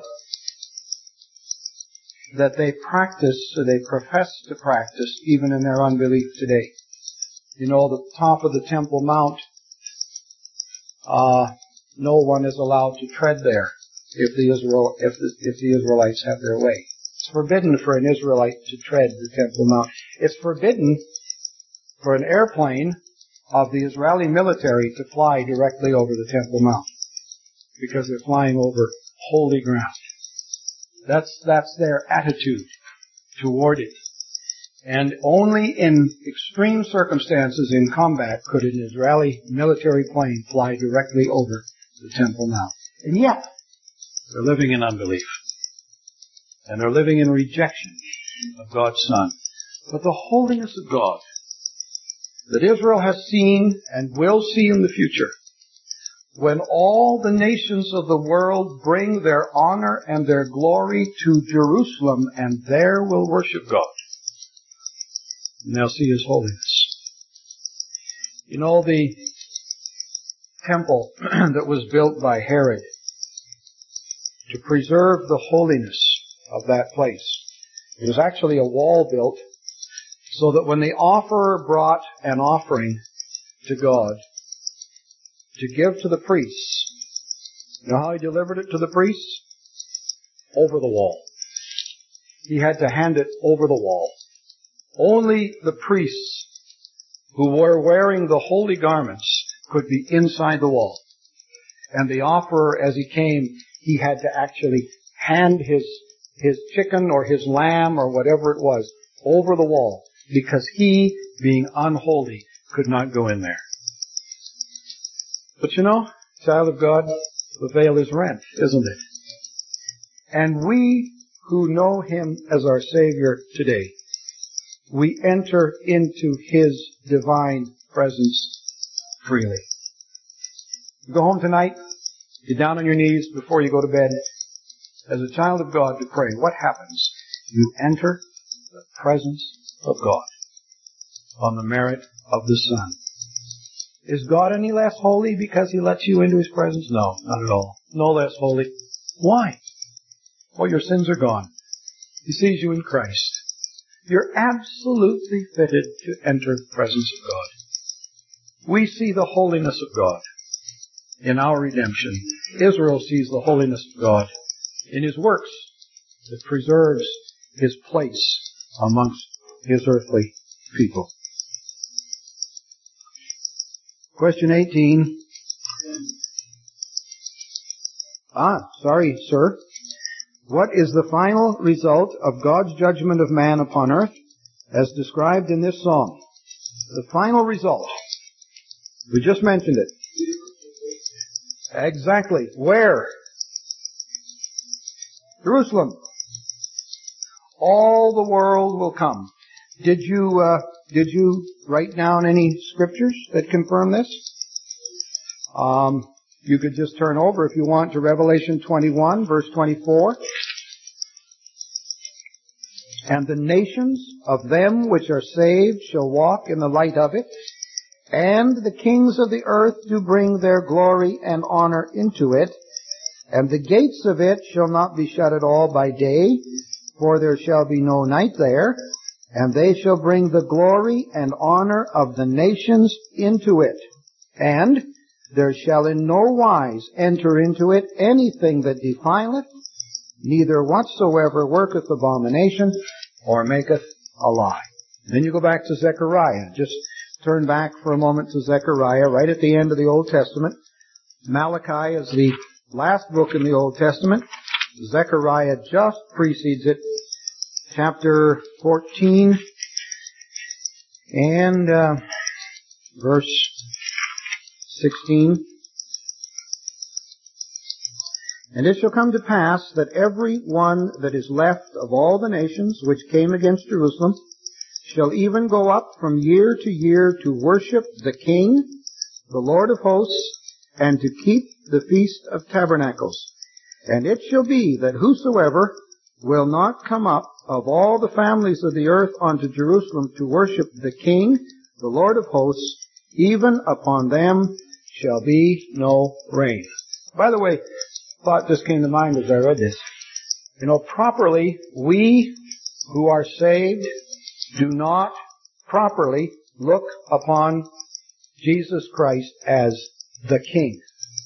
that they practice, or they profess to practice, even in their unbelief today. You know, the top of the Temple Mount, uh, no one is allowed to tread there if the Israel, if the, if the Israelites have their way. It's forbidden for an Israelite to tread the Temple Mount. It's forbidden for an airplane of the Israeli military to fly directly over the Temple Mount, because they're flying over holy ground. That's, that's their attitude toward it. And only in extreme circumstances in combat could an Israeli military plane fly directly over the Temple Mount. And yet, they're living in unbelief. And they're living in rejection of God's Son. But the holiness of God that Israel has seen and will see in the future, when all the nations of the world bring their honor and their glory to Jerusalem, and there will worship God. And they'll see His holiness. You know, the temple that was built by Herod to preserve the holiness of that place, it was actually a wall built so that when the offerer brought an offering to God to give to the priests, You know how he delivered it to the priests? Over the wall. He had to hand it over the wall. Only the priests who were wearing the holy garments could be inside the wall. And the offerer, as he came, he had to actually hand his, his chicken or his lamb or whatever it was over the wall, because he, being unholy, could not go in there. But you know, child of God, the veil is rent, isn't it? And we who know him as our Savior today, we enter into his divine presence freely. You go home tonight, get down on your knees before you go to bed, as a child of God to pray. What happens? You enter the presence of God on the merit of the Son. Is God any less holy because he lets you into his presence? No, not at all. No less holy. Why? Well, your sins are gone. He sees you in Christ. You're absolutely fitted to enter the presence of God. We see the holiness of God in our redemption. Israel sees the holiness of God in his works that preserves his place amongst his earthly people. Question eighteen. Ah, sorry, sir. What is the final result of God's judgment of man upon earth as described in this song? The final result. We just mentioned it. Exactly. Where? Jerusalem. All the world will come. Did you, uh, did you write down any scriptures that confirm this? Um, you could just turn over, if you want, to Revelation twenty-one, verse twenty-four. And the nations of them which are saved shall walk in the light of it, and the kings of the earth do bring their glory and honor into it, and the gates of it shall not be shut at all by day, for there shall be no night there, and they shall bring the glory and honor of the nations into it. And there shall in no wise enter into it anything that defileth, neither whatsoever worketh abomination, or maketh a lie. Then you go back to Zechariah. Just turn back for a moment to Zechariah, right at the end of the Old Testament. Malachi is the last book in the Old Testament. Zechariah just precedes it. Chapter fourteen and uh, verse sixteen. And it shall come to pass that every one that is left of all the nations which came against Jerusalem shall even go up from year to year to worship the King, the Lord of hosts, and to keep the Feast of Tabernacles. And it shall be that whosoever will not come up of all the families of the earth unto Jerusalem to worship the King, the Lord of hosts, even upon them shall be no rain. By the way, thought just came to mind as I read this. You know, properly, we who are saved do not properly look upon Jesus Christ as the King.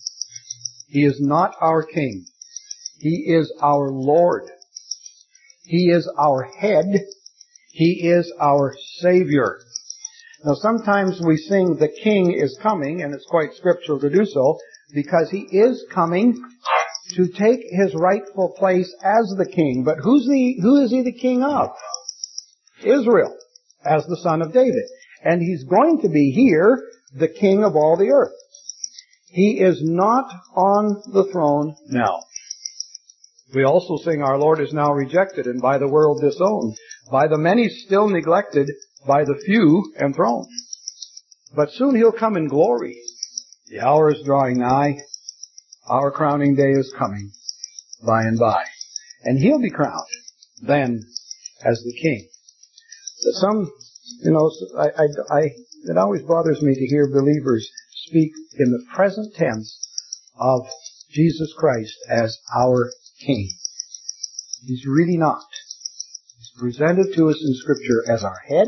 He is not our King. He is our Lord. He is our head. He is our Savior. Now sometimes we sing the King is coming, and it's quite scriptural to do so, because He is coming to take His rightful place as the King. But who's the, who is He the King of? Israel, as the son of David. And He's going to be here the King of all the earth. He is not on the throne now. We also sing, our Lord is now rejected and by the world disowned, by the many still neglected, by the few enthroned. But soon He'll come in glory. The hour is drawing nigh. Our crowning day is coming by and by. And He'll be crowned then as the King. Some, you know, I, I, I, it always bothers me to hear believers speak in the present tense of Jesus Christ as our King. He's really not. He's presented to us in Scripture as our head,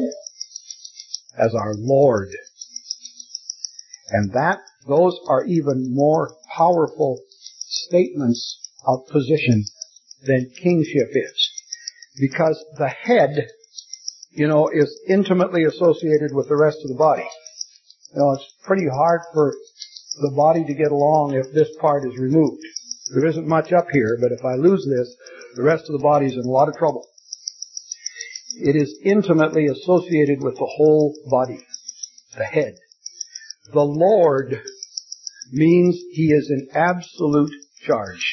as our Lord. And that, those are even more powerful statements of position than kingship is. Because the head, you know, is intimately associated with the rest of the body. You know, it's pretty hard for the body to get along if this part is removed. There isn't much up here, but if I lose this, the rest of the body is in a lot of trouble. It is intimately associated with the whole body, the head. The Lord means He is in absolute charge.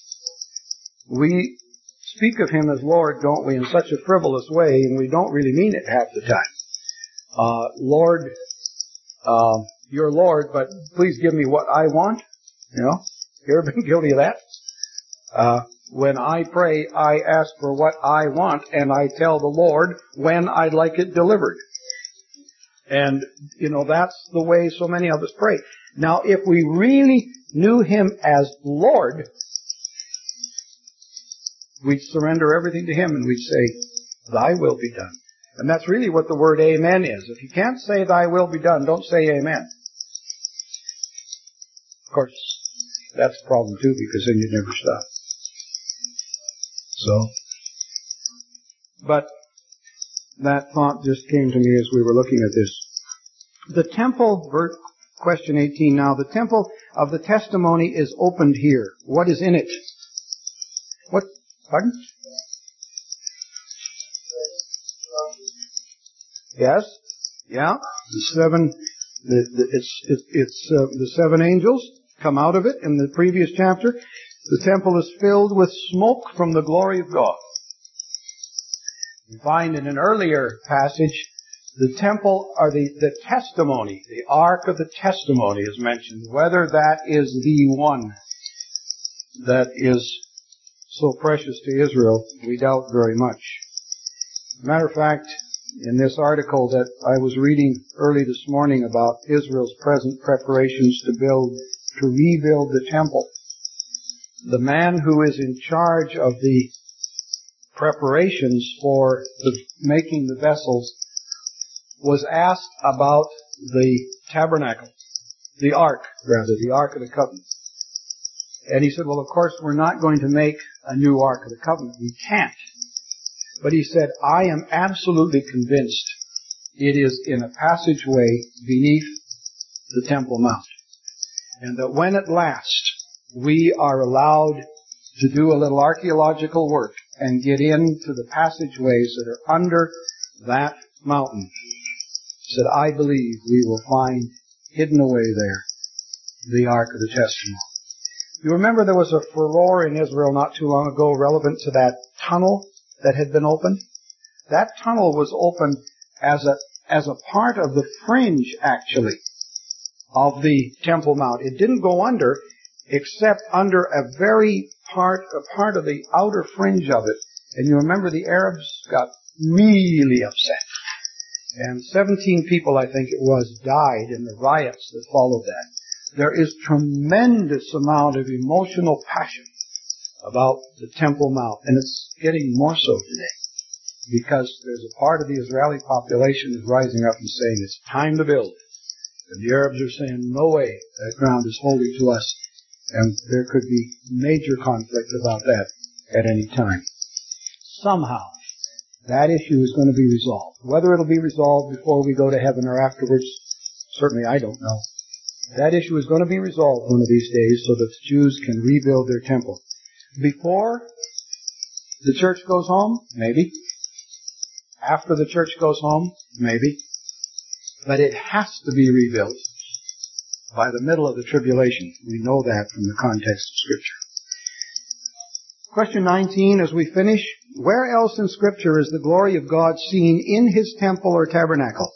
We speak of Him as Lord, don't we, in such a frivolous way, and we don't really mean it half the time. Uh, Lord, uh, you're Lord, but please give me what I want. You know, you ever been guilty of that? Uh, when I pray, I ask for what I want, and I tell the Lord when I'd like it delivered. And, you know, that's the way so many of us pray. Now, if we really knew Him as Lord, we'd surrender everything to Him and we'd say, Thy will be done. And that's really what the word amen is. If you can't say Thy will be done, don't say amen. Of course, that's a problem too, because then you'd never stop. So, but that thought just came to me as we were looking at this. The temple, verse, question eighteen now, the temple of the testimony is opened here. What is in it? What? Pardon? Yes? Yeah? The seven, the, the, it's, it, it's, uh, the seven angels come out of it in the previous chapter. The temple is filled with smoke from the glory of God. We find in an earlier passage, the temple, or the, the testimony, the ark of the testimony is mentioned. Whether that is the one that is so precious to Israel, we doubt very much. Matter of fact, in this article that I was reading early this morning about Israel's present preparations to build, to rebuild the temple, the man who is in charge of the preparations for the making the vessels was asked about the tabernacle, the ark, rather, the ark of the covenant. And he said, well, of course, we're not going to make a new ark of the covenant. We can't. But he said, I am absolutely convinced it is in a passageway beneath the Temple Mount. And that when at last we are allowed to do a little archaeological work and get into the passageways that are under that mountain, he said, I believe we will find hidden away there the Ark of the Testimony. You remember there was a furor in Israel not too long ago relevant to that tunnel that had been opened? That tunnel was opened as a as a part of the fringe, actually, of the Temple Mount. It didn't go under, except under a very part, a part of the outer fringe of it. And you remember the Arabs got really upset. And seventeen people, I think it was, died in the riots that followed that. There is tremendous amount of emotional passion about the Temple Mount, and it's getting more so today. Because there's a part of the Israeli population is rising up and saying it's time to build. And the Arabs are saying, no way, that ground is holy to us. And there could be major conflict about that at any time. Somehow, that issue is going to be resolved. Whether it'll be resolved before we go to heaven or afterwards, certainly I don't know. That issue is going to be resolved one of these days so that the Jews can rebuild their temple. Before the church goes home, maybe. After the church goes home, maybe. But it has to be rebuilt by the middle of the tribulation. We know that from the context of Scripture. Question nineteen, as we finish, where else in Scripture is the glory of God seen in His temple or tabernacle?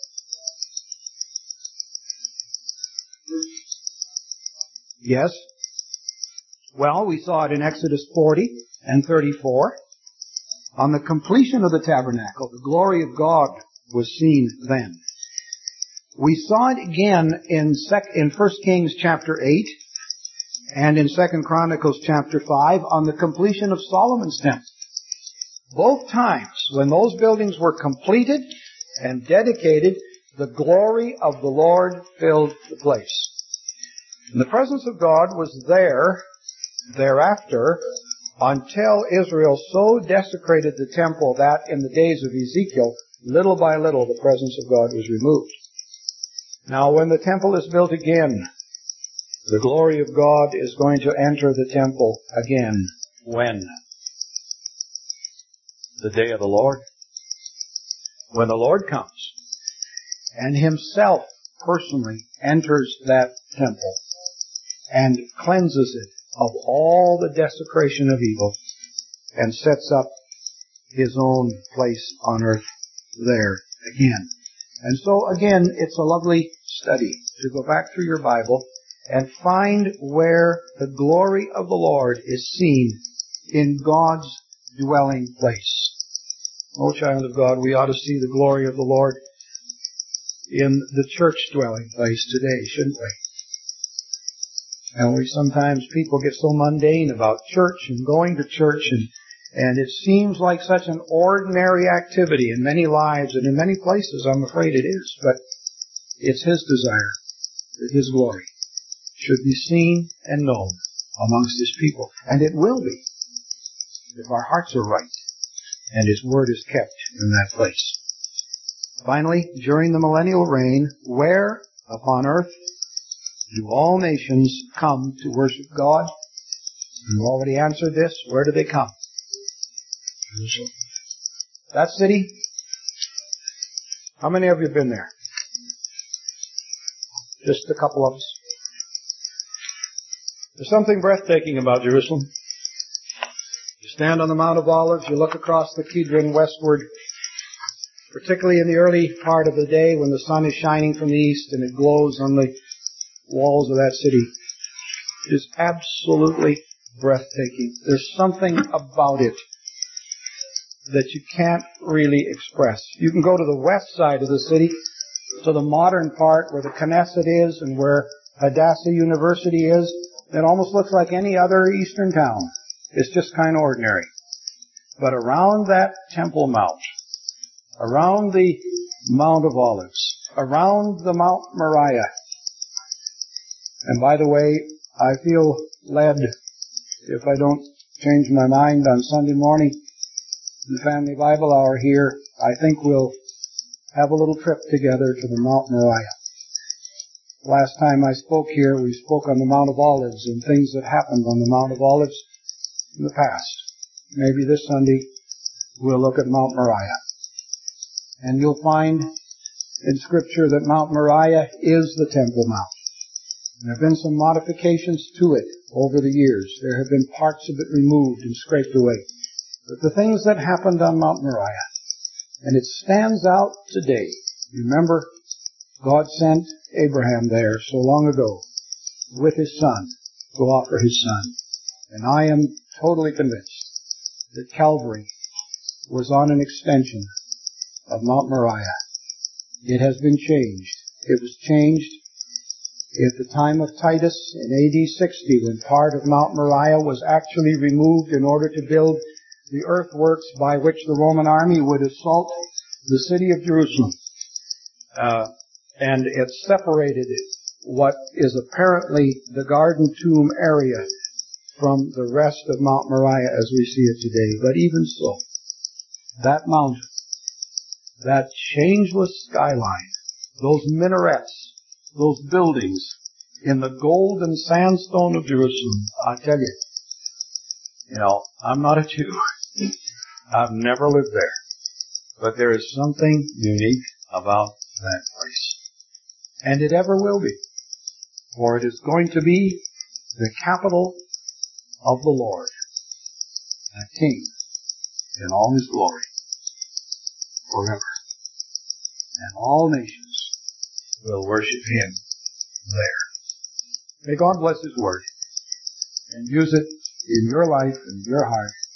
Yes. Well, we saw it in Exodus forty and thirty-four. On the completion of the tabernacle, the glory of God was seen then. We saw it again in sec- in First Kings chapter eight and in Second Chronicles chapter five on the completion of Solomon's temple. Both times, when those buildings were completed and dedicated, the glory of the Lord filled the place. And the presence of God was there thereafter, until Israel so desecrated the temple that in the days of Ezekiel, little by little the presence of God was removed. Now when the temple is built again, the glory of God is going to enter the temple again. When? The day of the Lord. When the Lord comes and Himself personally enters that temple and cleanses it of all the desecration of evil and sets up His own place on earth there again. And so again, it's a lovely study to go back through your Bible and find where the glory of the Lord is seen in God's dwelling place. Oh, child of God, we ought to see the glory of the Lord in the church dwelling place today, shouldn't we? And we sometimes, people get so mundane about church and going to church, and, and it seems like such an ordinary activity in many lives and in many places. I'm afraid it is, but it's His desire that His glory should be seen and known amongst His people. And it will be if our hearts are right and His word is kept in that place. Finally, during the millennial reign, where upon earth do all nations come to worship God? You've already answered this. Where do they come? Jerusalem. That city? How many of you have been there? Just a couple of us. There's something breathtaking about Jerusalem. You stand on the Mount of Olives, you look across the Kidron westward, particularly in the early part of the day when the sun is shining from the east and it glows on the walls of that city. It is absolutely breathtaking. There's something about it that you can't really express. You can go to the west side of the city, to the modern part where the Knesset is and where Hadassah University is. It almost looks like any other eastern town. It's just kind of ordinary. But around that Temple Mount, around the Mount of Olives, around the Mount Moriah, and by the way, I feel led, if I don't change my mind on Sunday morning, the Family Bible Hour here, I think we'll have a little trip together to the Mount Moriah. Last time I spoke here, we spoke on the Mount of Olives and things that happened on the Mount of Olives in the past. Maybe this Sunday we'll look at Mount Moriah. And you'll find in Scripture that Mount Moriah is the Temple Mount. There have been some modifications to it over the years. There have been parts of it removed and scraped away. But the things that happened on Mount Moriah, and it stands out today. Remember, God sent Abraham there so long ago with his son to offer his son. And I am totally convinced that Calvary was on an extension of Mount Moriah. It has been changed. It was changed at the time of Titus in A D sixty, when part of Mount Moriah was actually removed in order to build the earthworks by which the Roman army would assault the city of Jerusalem. Uh, and it separated what is apparently the Garden Tomb area from the rest of Mount Moriah as we see it today. But even so, that mountain, that changeless skyline, those minarets, those buildings in the golden sandstone of Jerusalem, I tell you, you know, I'm not a Jew. I've never lived there. But there is something unique about that place. And it ever will be. For it is going to be the capital of the Lord, a King in all His glory, forever. And all nations will worship Him there. May God bless His Word and use it in your life and your heart